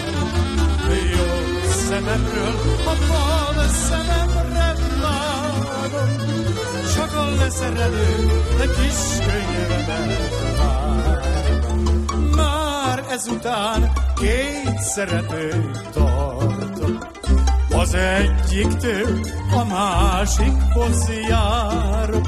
Jobb szememről a bal szememre vágom. Csak a leszerelő de kis könyvemet vágom. Már ezután két szeretőt tartok. Az egyiktől a másikhoz járok.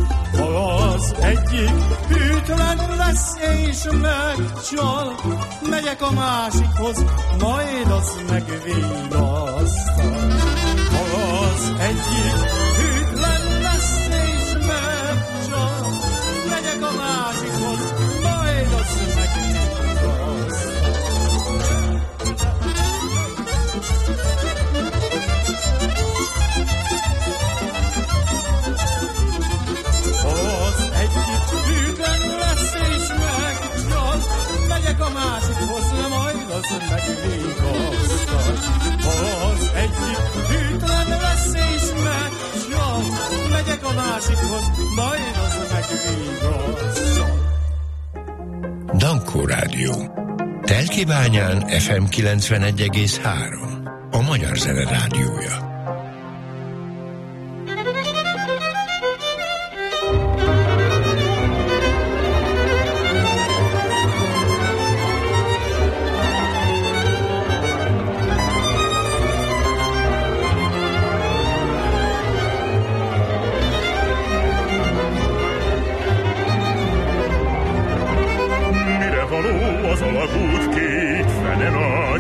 Az egyik hűtlen lesz és megcsal, megyek a másikhoz, majd az megvillasztal. Az egyik hűtlen lesz és megcsal, megyek a másikhoz, majd az megvillasztal. Az egyik hűtlen lesz és megcsal, megyek a másikhoz, majd az megvigasztal. Az egyik hűtlen lesz és megcsal, megyek a másikhoz, majd az megvigasztal. Dankó Rádió. Telkibányán ef em kilencvenegy egész három. A Magyar Zene Rádiója.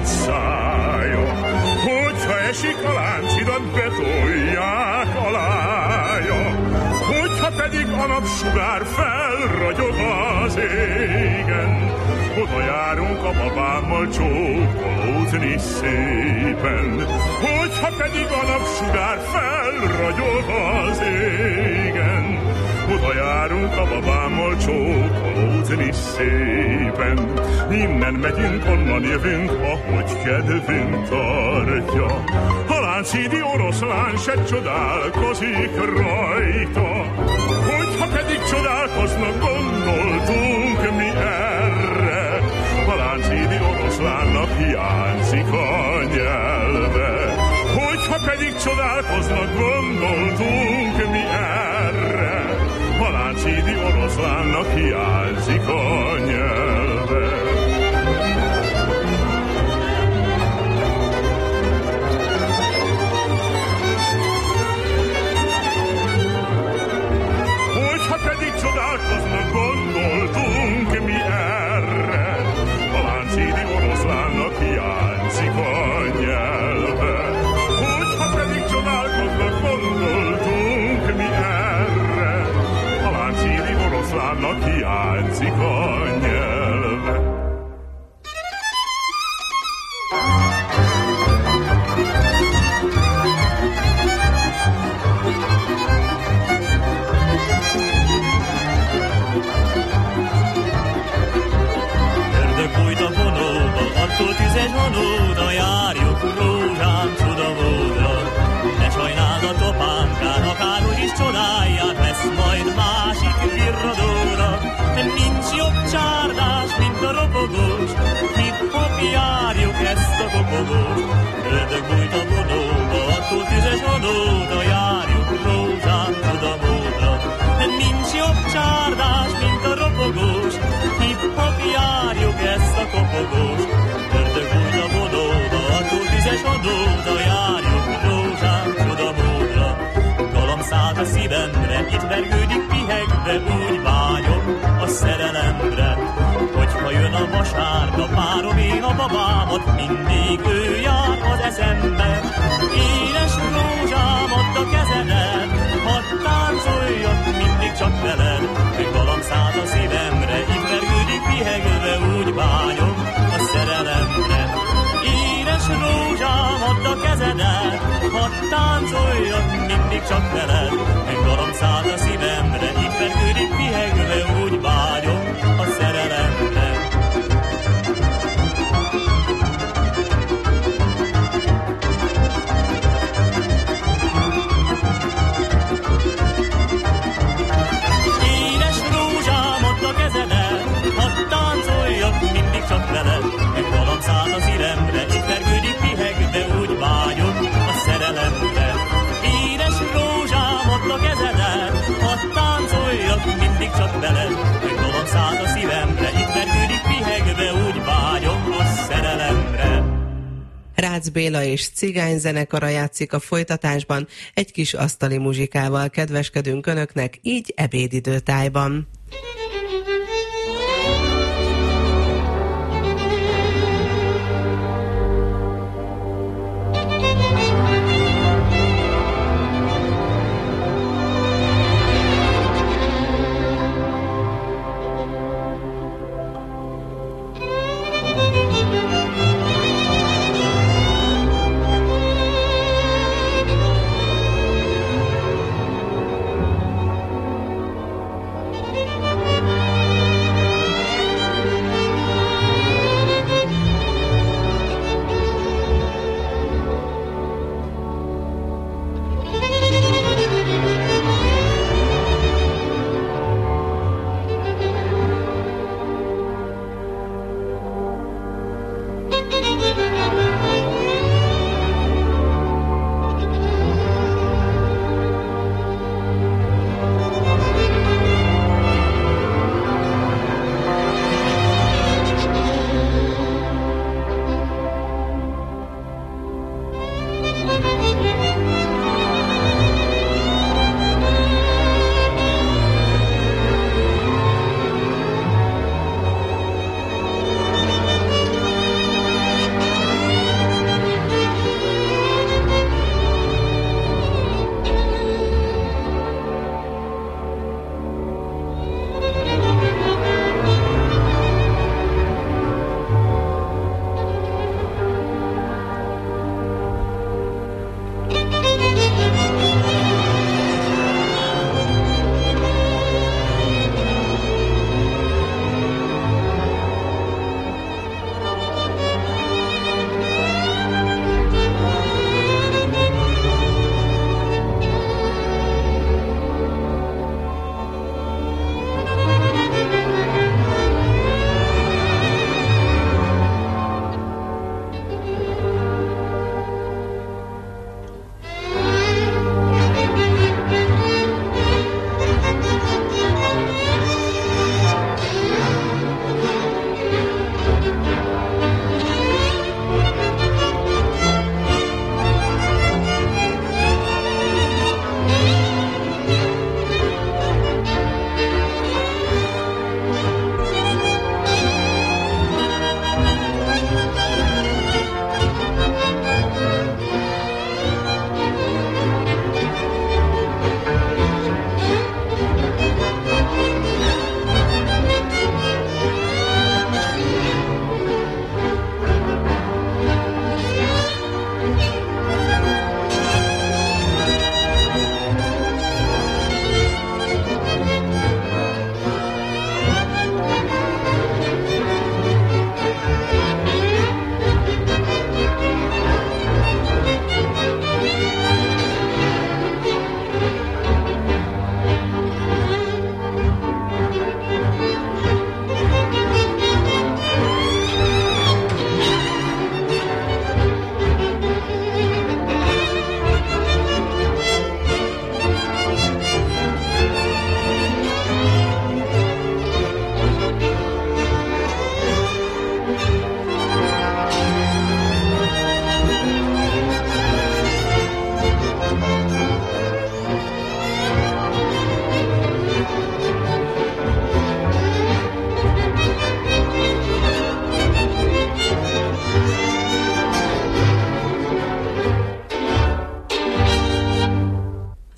nagy szája. Hogyha esik a láncidat, betolják alája. Hogyha pedig a napsugár felragyog az égen, oda járunk a babámmal csókolózni szépen. Hogyha pedig a napsugár felragyog az égen, oda járunk a babámmal csókolózni szépen. Innen megyünk, onnan jövünk, ahogy kedvünk tartja. A Lánchídi oroszlán se csodálkozik rajta. Hogyha pedig csodálkoznak, gondoltunk mi erre. A Lánchídi oroszlánnak hiányzik a nyelve. Hogyha pedig csodálkoznak, gondoltunk mi erre. A Lánchídi oroszlánnak hiányzik a nyelve. Hogyha pedig csodálkoznak, gondoltunk mi erre. A Lánchídi oroszlánnak hiányzik a nyelve. Hogyha pedig csodálkoznak, gondoltunk mi erre. A Lánchídi oroszlánnak hiányzik a nyelve. Attól tüzes vonóda járjuk, rózsám, csodavódra. Ne sajnáld a topánkát, akárhogy is csodálják, lesz majd másik virradóra. Nincs jobb csárdás, mint a ropogós, hip-hop járjuk ezt a kopogós. Ördög bújt a vonóba, attól tüzes vonóda járjuk, rózsám, csodavódra. Nincs jobb csárdás, mint a ropogós, hip-hop járjuk ezt a kopogós. Ördög bújt a vonóba, attól tüzes vonóda járjuk, rózsám, csodamódra. Galom szállt a szívemre, itt vergődik pihegve, úgy vágyom a szerelemre. Hogyha jön a vasárnap, várom én a babámat, mindig ő jár az eszembe. Éles rózsám, add a kezedet, hadd táncoljak mindig csak veled. Galom szállt a szívemre, itt vergődik pihegve, úgy vágyom a szerelemre. Éles rózsám, add a kezedet, hadd táncoljak mindig csak veled. Galom szállt a szívemre, itt vergődik pihegve, úgy vágyom a szerelemre. Éles rózsám, add a kezedet, hadd táncoljak mindig csak veled. Galom szállt a szívemre, itt vergődik pihegve, úgy vágyom a szerelemre. Éles rózsám, add a kezedet, hadd táncoljak mindig csak veled. Galom szállt a szívemre, itt vergődik pihegve, úgy vágyom a szerelemre. Rácz Béla és Cigány zenekara játszik a folytatásban, egy kis asztali muzsikával kedveskedünk önöknek, így ebédidőtájban.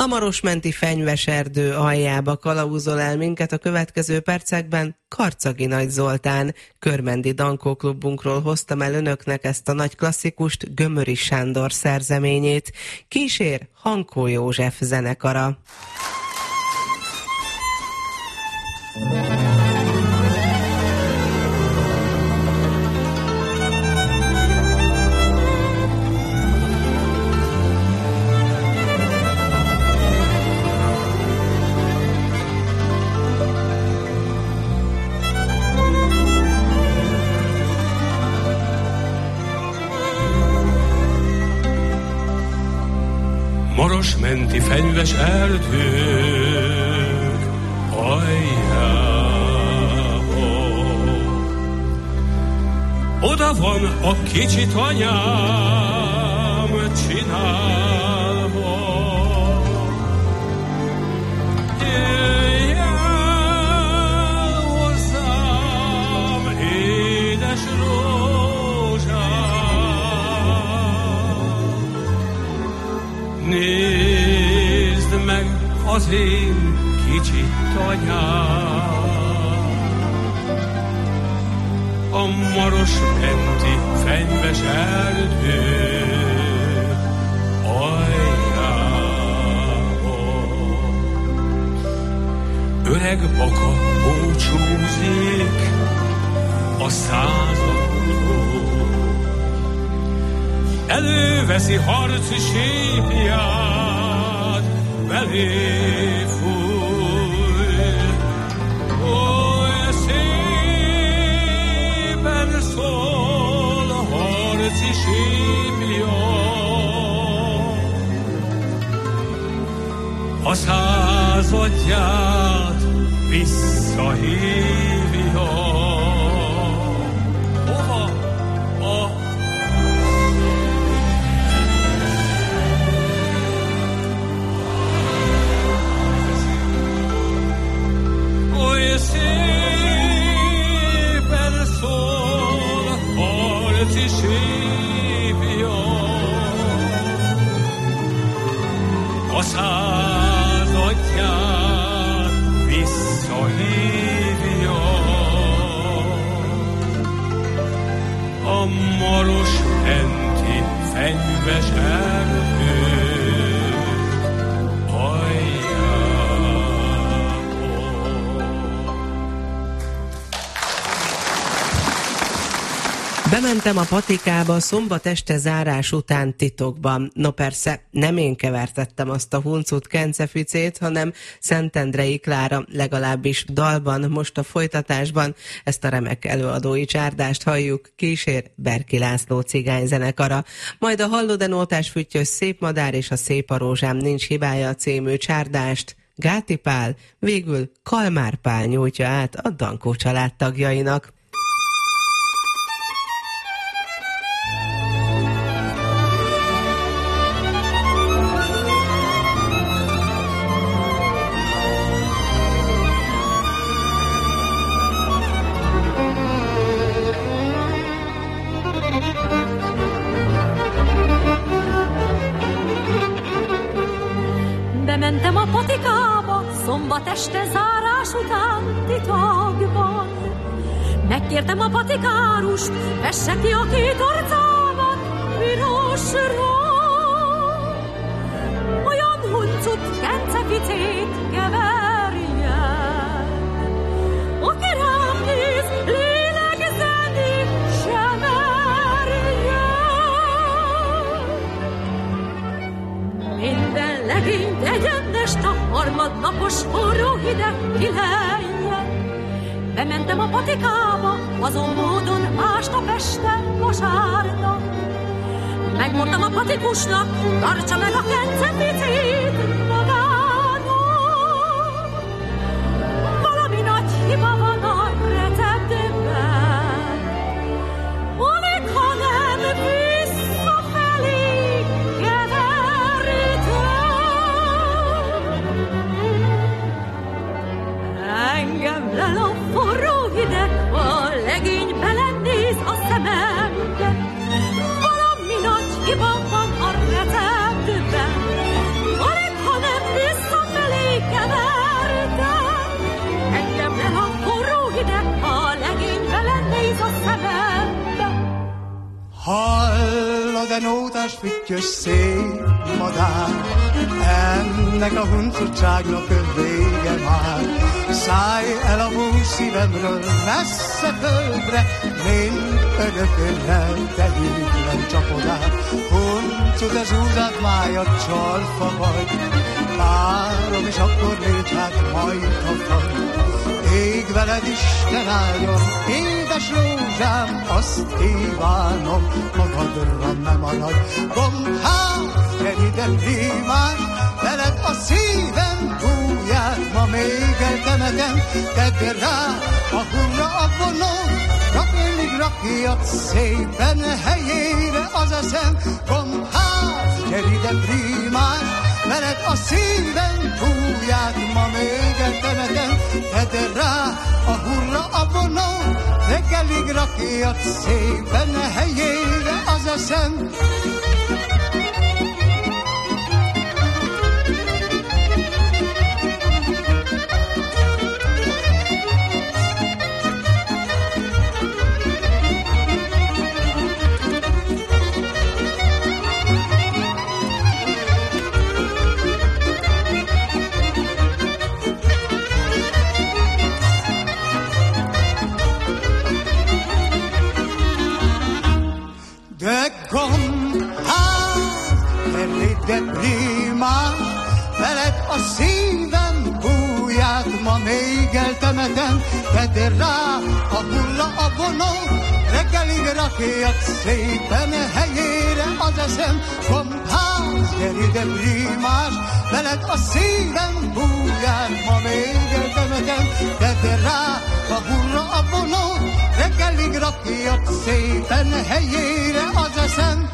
A Marosmenti fenyveserdő aljába kalauzol el minket a következő percekben Karcagi Nagy Zoltán. Körmendi Dankó klubunkról hoztam el önöknek ezt a nagy klasszikust, Gömöri Sándor szerzeményét. Kísér Hankó József zenekara. Marosmenti fenyves erdők aljába. Oda van a kicsit anyám csinálva. Jöjj el hozzám, édes nézd meg az én kicsit anyám, a marosmenti fenyves erdő aljába. Öreg baka búcsúzik a századról, előveszi harci sípját, belé fúj. Oly szépen szól a harci sípja, a századját visszahívja. Hova? A szépen szól a harci sípja, a századját visszahívja. A marosmenti fenyves erdő Bementem a patikába szombat este zárás után titokban. No persze, nem én kevertettem azt a huncut kenceficét, hanem Szentendrei Klára, legalábbis dalban, most a folytatásban. Ezt a remek előadói csárdást halljuk, kísér Berki László cigányzenekara. Majd a Hallódenótás füttyös Szép madár és a Szép a rózsám nincs hibája című csárdást Gáti Pál, végül Kalmár Pál nyújtja át a Dankó család tagjainak. Bementem a patikába, szombat este zárás után titokban. Megkértem a patikárust, vesse ki a két arcámat pirosra. Olyan huncut, kenceficét keverjen, aki rám néz, lélegzeni se merjen. Minden legényt egyenest a harmadnapos forró hideg kilejjen. Bementem a patikába, azon módon ást a Peste vasárnap. Megmondtam a patikusnak, tartsa meg a kenceficét magának. Valami nagy hiba van a receptben, alig ha nem visszafelé kevertem. Engem lel a forró hideg, a legény belenéz a szemembe. Valami nagy hiba van a receptben, alig ha nem csodás, füttyös szép madár, ennek a huncutságnak vége már. Szállj el a hús szívemről messze földre, mint örökönre te hűtlen csapodár. Huncut ez úzát mája, csalfa vagy, várom és akkor légy hát majd ha fagy. Ég veled Isten áldjon, édes rózsám, azt kívánom, magadra nem maradj. Gombház, gyere ide prímás, veled a szívem búját, ma még eltemetem, tedd rá a hurra a vonót, rakjélig rakjat szépen helyére az eszem. Gombház, gyere ide prímás, veled a szívem búját, ma még eltemetem, tedd rá a hurra a vonót, reggelig rakjat szépen helyére az eszem. De gombház, de prímás, veled a szívem búját, ma még eltemetem, tedd rá a hulla a vonót, reggelig rakjat szépen helyére az eszem. Gombház, de prímás, veled a szívem búját, ma még eltemetem, tedd rá a hulla a vonót, reggelig rakjat szépen helyére az eszem.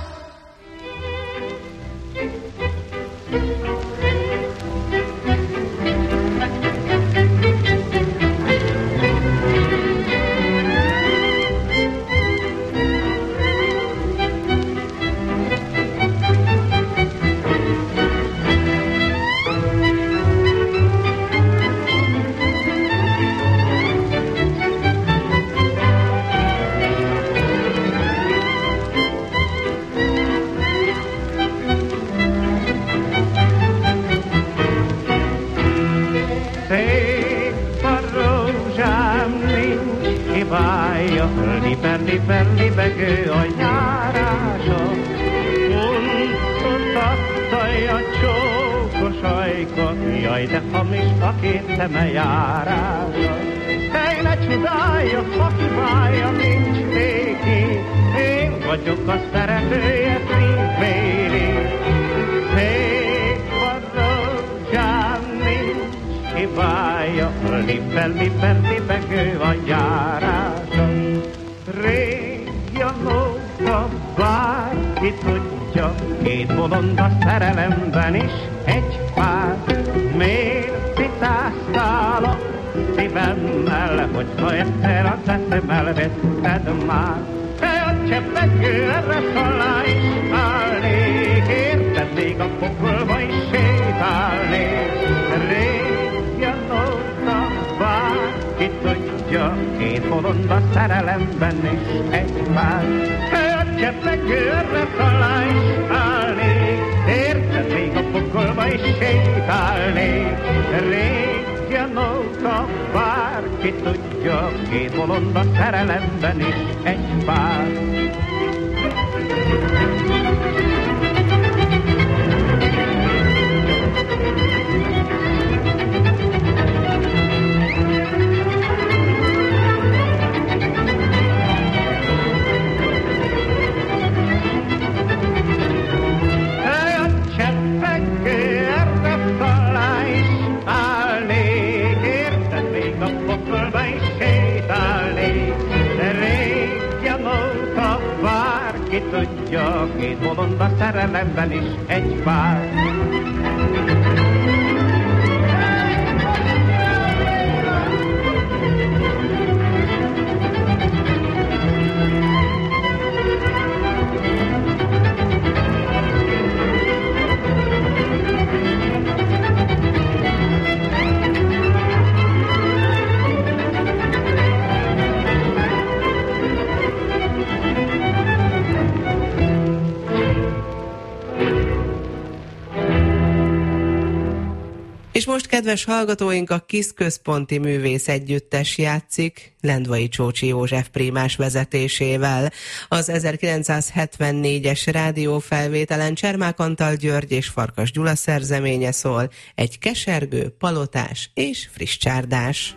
Perli, perli, begő a nyárása, unszontattaj a csókos ajka, jaj, de hamis a két szeme járása. Tej ne csodálja, ha hibája nincs végé, én vagyok a szeretője szívvéli. Szép a rózsám, nincs hibája, perli, perli, begő a nyárása. Régen óta bárki tudja, két bolond a szerelemben is egy pár. Miért vitáztál a szívemmel, hogyha egyszer a teszem elvetted már? Te a cseppegő erre szalá is állnék, érted még a pokolba is sétálnék. Régen óta bárki tudja, két bolond a szerelemben is egy pár. A cseppegőre talán is állnék, érted még a pokolba is sétálnék. Régen óta bárki tudja, két bolond a szerelemben is egy pár. Tudja, két bolond a szerelemben is egy pár. Kedves hallgatóink, a Kis Központi Művész Együttes játszik Lendvai Csócsi József prímás vezetésével. Az ezerkilencszázhetvennégyes rádiófelvételen Csermák Antal György és Farkas Gyula szerzeménye szól, egy kesergő, palotás és friss csárdás.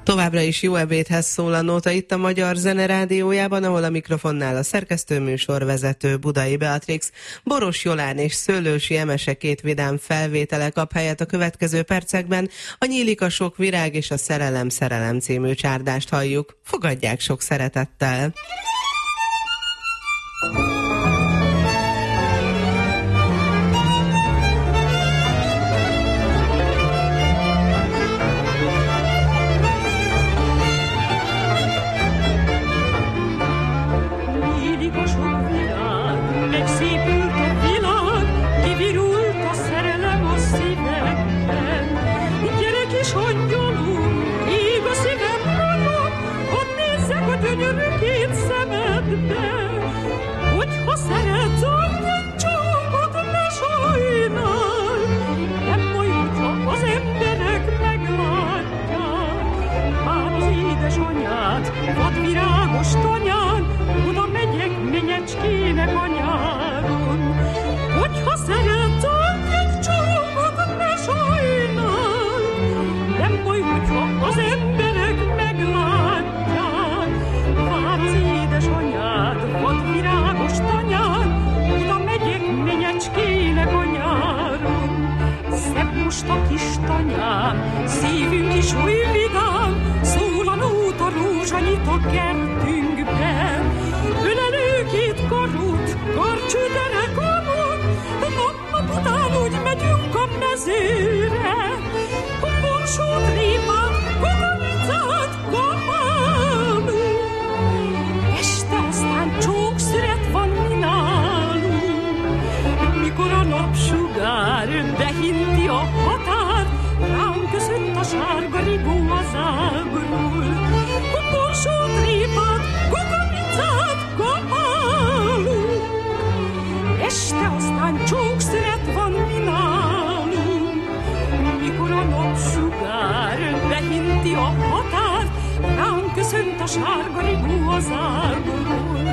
Továbbra is jó ebédhez szól a nóta itt a Magyar Zene Rádiójában, ahol a mikrofonnál a szerkesztőműsorvezető Budai Beatrix. Boros Jolán és Szőlősi Emese két vidám felvétele kap helyet a következő percekben. A Nyílik a sok virág és a Szerelem Szerelem című csárdást halljuk. Fogadják sok szeretettel! Vadvirágos tanyán, oda megyek Menyecskének a nyáron. Hogyha szeretem, egy csókot ne sajnál, nem baj, hogyha az emberek meglátják. Vár az édesanyád vadvirágos tanyán, oda megyek Menyecskének a nyáron. Szebb most a kis tanyám, szívünk is oly vidám, szól a nóta rózsa nyit a kertünkben. Ölelő két karút, karcsú derekamon, nap után úgy megyünk a mezőre. Borsót, répát, kukoricát kapálunk, este aztán csókszüret van mi nálunk. Mikor a napsugár behinti a határ, rám köszönt a sárga rigó az ágról. Borsót, répát, kukoricát kapálunk, este aztán csókszüret van mi nálunk. Mikor a napsugár behinti a határ, rám köszönt a sárga rigó az ágról.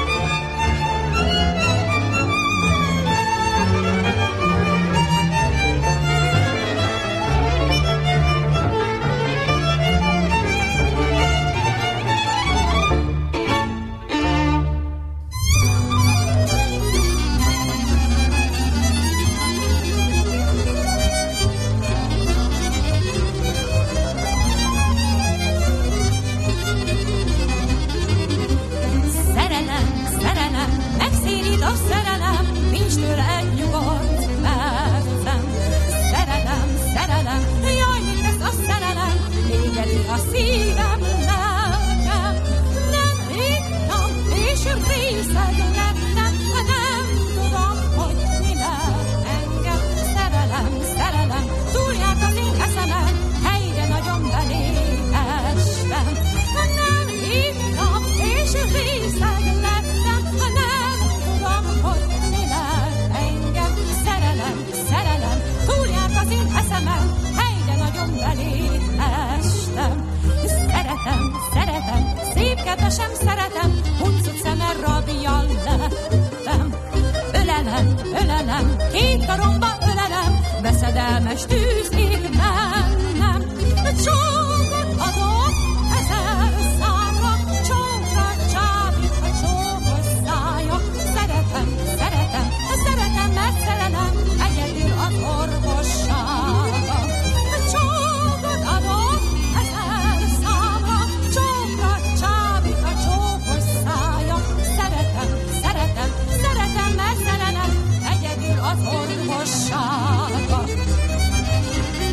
Kedvesem, szeretem, huncut szemmel rabjjal lettem. Ölelem, ölelem, két karomba ölelem, veszedelmes tűz ég bennem. Csókot adok ezer számra, csókot csábít a csókos szája. Szeretem, szeretem, szeretem, mert szerelem, egyedül az orvossága. Csókot adok ezer számra, csókot csábít a csókos szája. Szeretem, szeretem, szeretem, mert szerelem, egyedül az orvossága.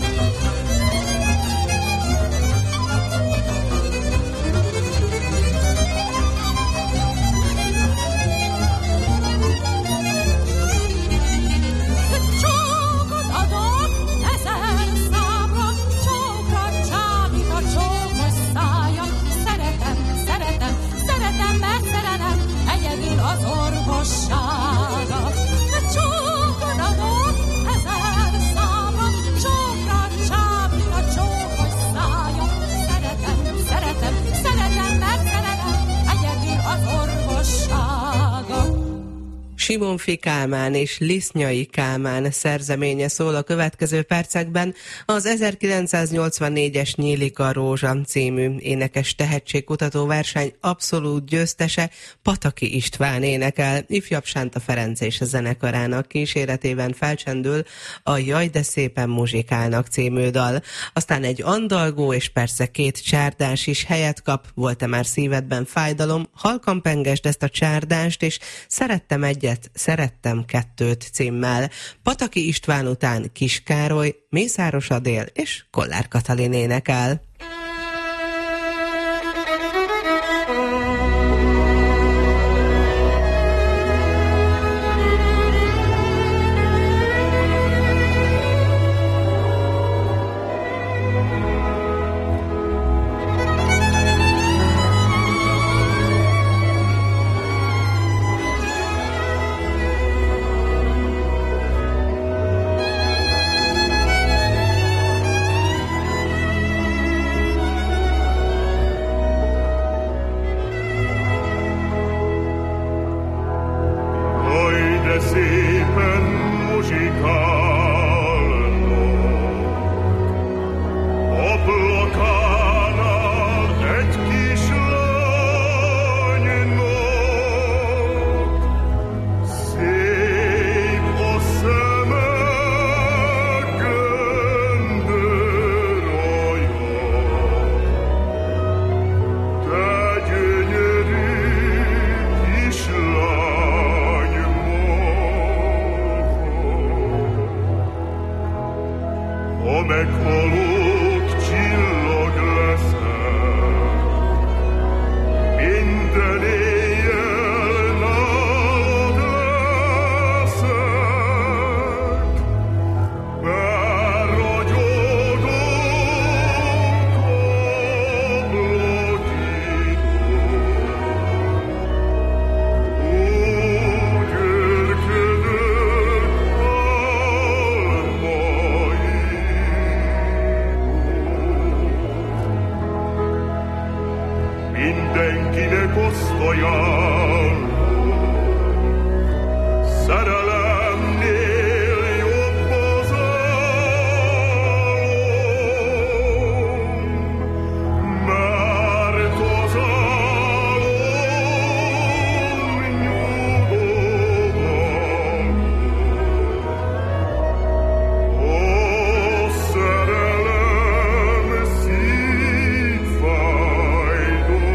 Simonfi Kálmán és Lisznyai Kálmán szerzeménye szól a következő percekben. Az ezerkilencszáznyolcvannégyes Nyílik a Rózsa című énekes tehetségkutató verseny abszolút győztese Pataki István énekel. Ifjabb Sánta Ferenc és a zenekarának kíséretében felcsendül a Jaj, de szépen muzsikálnak című dal. Aztán egy andalgó és persze két csárdás is helyet kap. Volt-e már szívedben fájdalom? Halkan pengesd ezt a csárdást, és Szerettem egyet, szerettem kettőt címmel. Pataki István után Kis Károly, Mészáros Adél és Kollár Katalin énekel.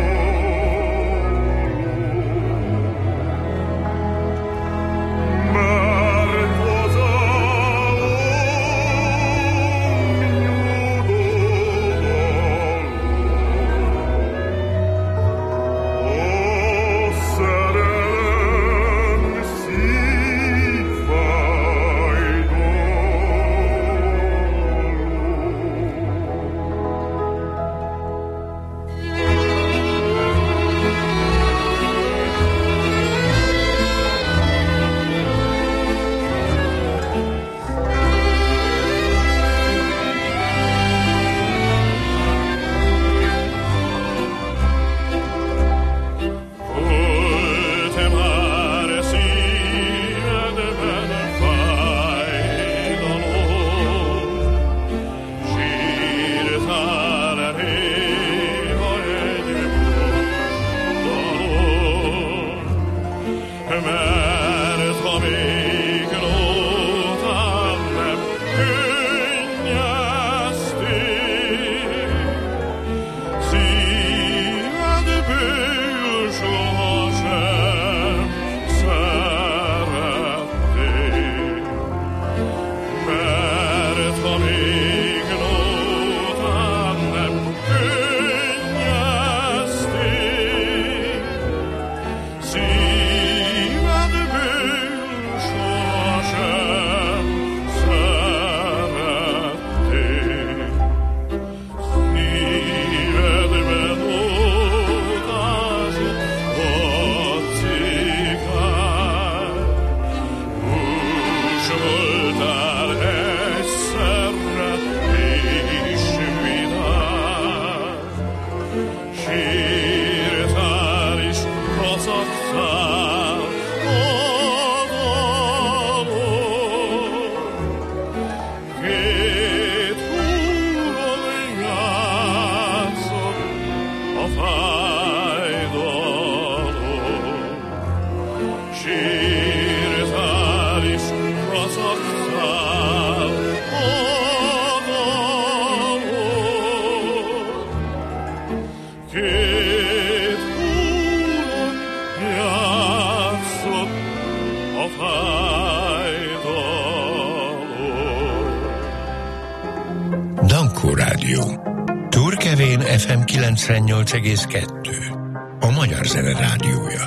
Ma Dankó Rádió. Turkevén ef em kilencvennyolc egész kettő. A magyar zene rádiója.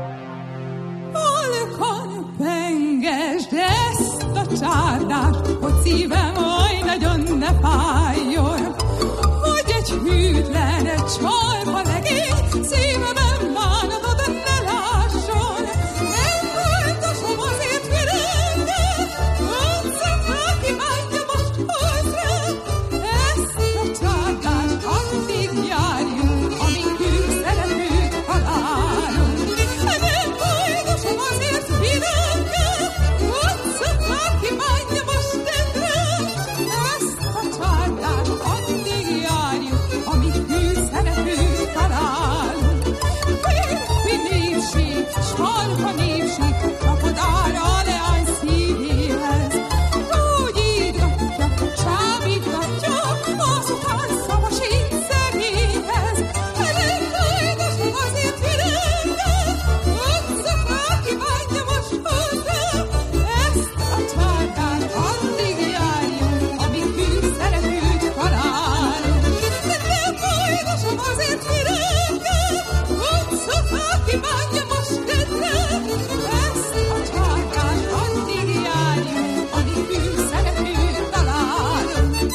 Halkan pengesd ezt a csárdást, hogy szívem oly nagyon ne fájjon, hogy egy hűtlen, egy csalpa legény szívemben bánatot ne lásson. Nem hajtosom azért füröngöm, hogy szakál kívánja most hozzám. Ezt a csárdást addig járjunk, amíg hűt szeretőt találunk. Nem hajtosom azért füröngöm, hogy szakál kívánja most rám. Ezt a csárdást addig járjuk, amíg hűt szeretőt találunk. Férfi népség, csalpa népség, csapodára a leány szívéhez. Úgy írgatja, csábítgatja, azután szavasít szegélyhez. Nem hajtosom azért füröngöm, hogy szakál kívánja most hozzám. Ezt a csárdást addig járjunk, amíg hűt szeretőt találunk. Nem hajtosom azért füröngöm, hogy szakál kívánja most rám. Ezt a csárdást addig járjunk, amíg hűt szeretőt találunk.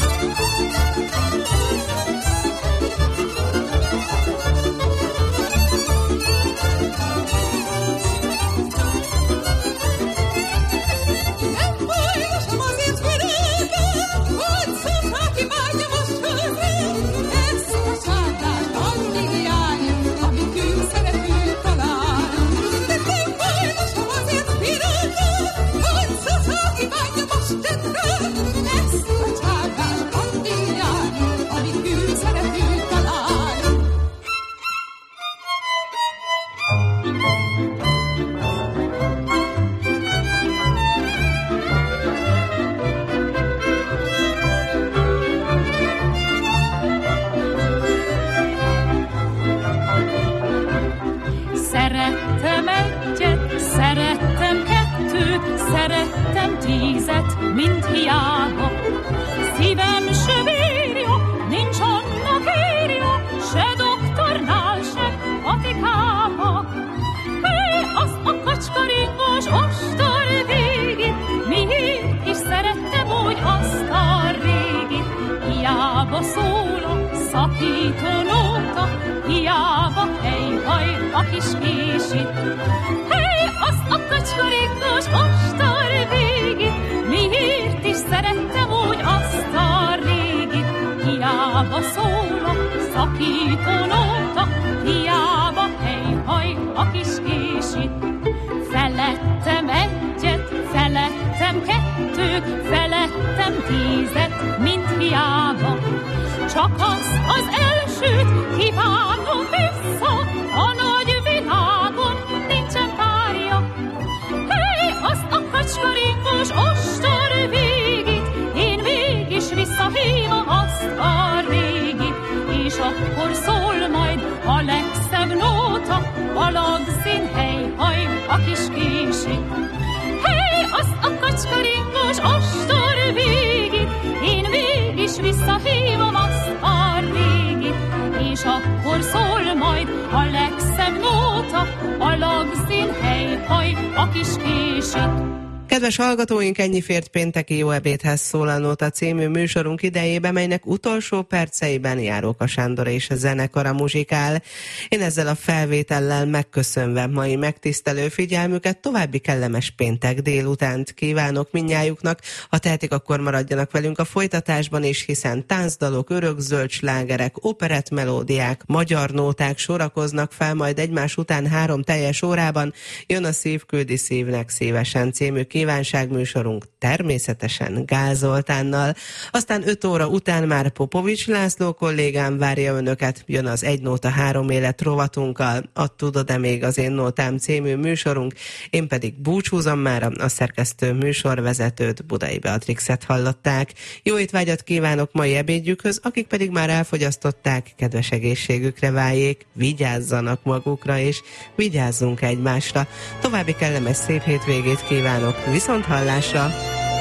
Nem hajtosom azért füröngöm, hogy szakál kívánja most hozzám. Ezt a csárdást addig járjunk, amíg hűt szeretőt találunk. Nem hajtosom azért füröngöm, hogy szakál kívánja most rám. Ezt a csárdást addig járjunk, amíg hűt szeretőt találunk. Szerettem egyet, szerettem kettőt, szerettem tízet, mind hiába. Szívem se bírja, nincs annak írja, se doktornál, se patikába. Hé, az a kacskaringos ostor végig, miért is szerettem úgy azt a régit. Hiába szól a szakító nóta, hiába hely-haj a kis kési. Hé, az a kacskaringos ostor végig, miért is szerettem úgy azt a régit. Hiába szól a szakító nóta, hiába hely-haj a kis kési. Felettem egyet, felettem kettőt, felettem tízet, mind hiába. Csak az az elsőt kívánom vissza, a nagy világon nincsen párja. Hé, az a kacskaringos ostor végig, én mégis visszahívom azt a régit. És akkor szól majd a legszebb nóta, a lagszín hely-haj a kis kési. Hé, az a kacskaringos ostor végig, én mégis visszahívom azt a régit. És akkor szól majd a legszebb nóta, a lagszín hely-haj a kis kési. Kedves hallgatóink, ennyi fért pénteki Jó ebédhez szól a Nóta című műsorunk idejébe, melynek utolsó perceiben Járóka Sándor és a zenekara muzsikál. Én ezzel a felvétellel megköszönve mai megtisztelő figyelmüket, további kellemes péntek délutánt kívánok mindnyájuknak. Ha tehetik, akkor maradjanak velünk a folytatásban is, hiszen táncdalok, örökzöld slágerek, operett melódiák, magyar nóták sorakoznak fel majd egymás után három teljes órában. Jön a Szív küldi szívnek szívesen című kívánságműsorunk természetesen Gál Zoltánnal. Aztán öt óra után már Popovics László kollégám várja önöket, jön az Egy nóta három élet rovatunkkal, a Tudod-e még az én nótám című műsorunk, én pedig búcsúzom már, a szerkesztő műsorvezetőt, Budai Beatrixet hallották. Jó étvágyat kívánok mai ebédjükhöz, akik pedig már elfogyasztották, kedves egészségükre váljék, vigyázzanak magukra és vigyázzunk egymásra. További kellemes szép hétvégét kívánok, viszont hallásra!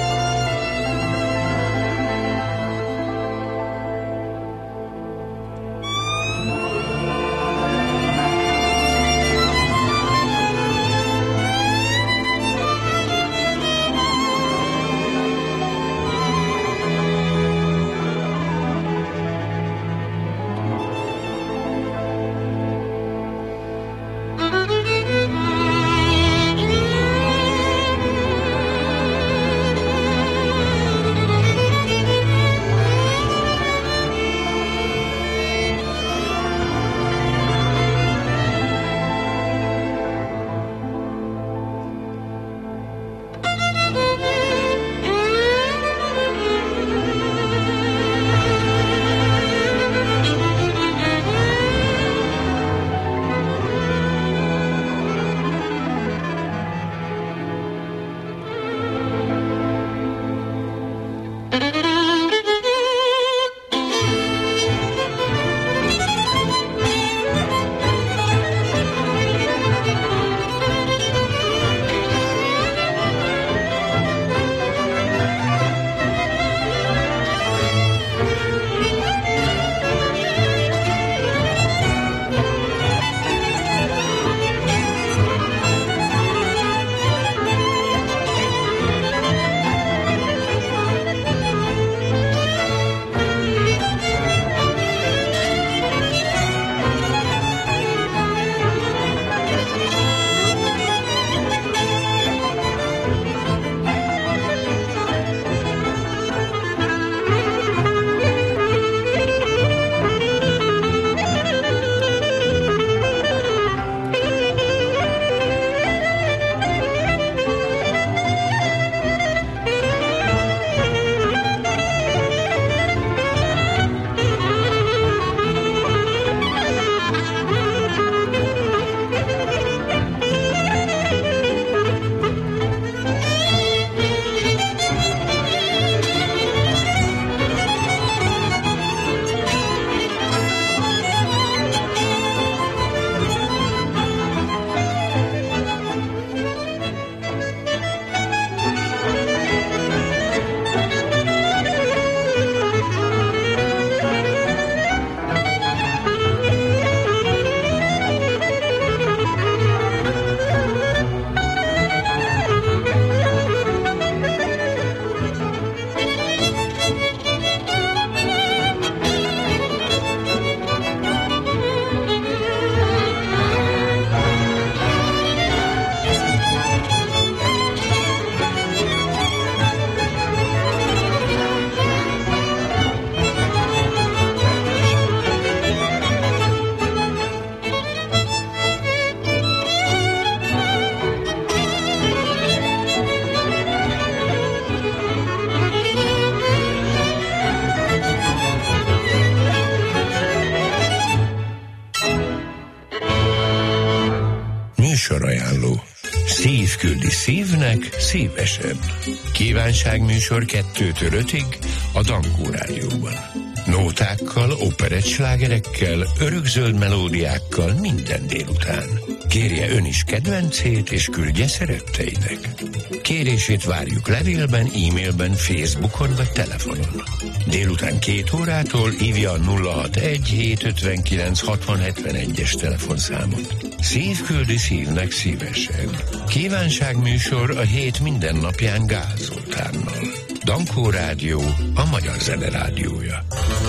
Műsorajánló. Szív küldi szívnek szívesen. Kívánságműsor kettőtől ötig a Dankó Rádióban. Nótákkal, operettslágerekkel, örökzöld melódiákkal minden délután. Kérje ön is kedvencét, és küldje szeretteinek. Kérését várjuk levélben, e-mailben, Facebookon vagy telefonon. Délután két órától hívja a nulla hatvanegy hétszázötvenkilenc hatvan hetvenegyes telefonszámot. Szív küldi szívnek szívesen. Kívánságműsor a hét minden napján Gál Zoltánnal. Dankó Rádió, a magyar zene rádiója.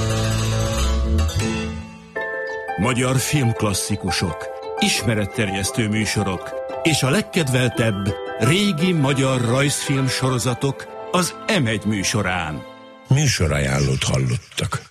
Magyar filmklasszikusok, ismeretterjesztő műsorok és a legkedveltebb régi magyar rajzfilm sorozatok az em egy műsorán. Műsorajánlót hallottak.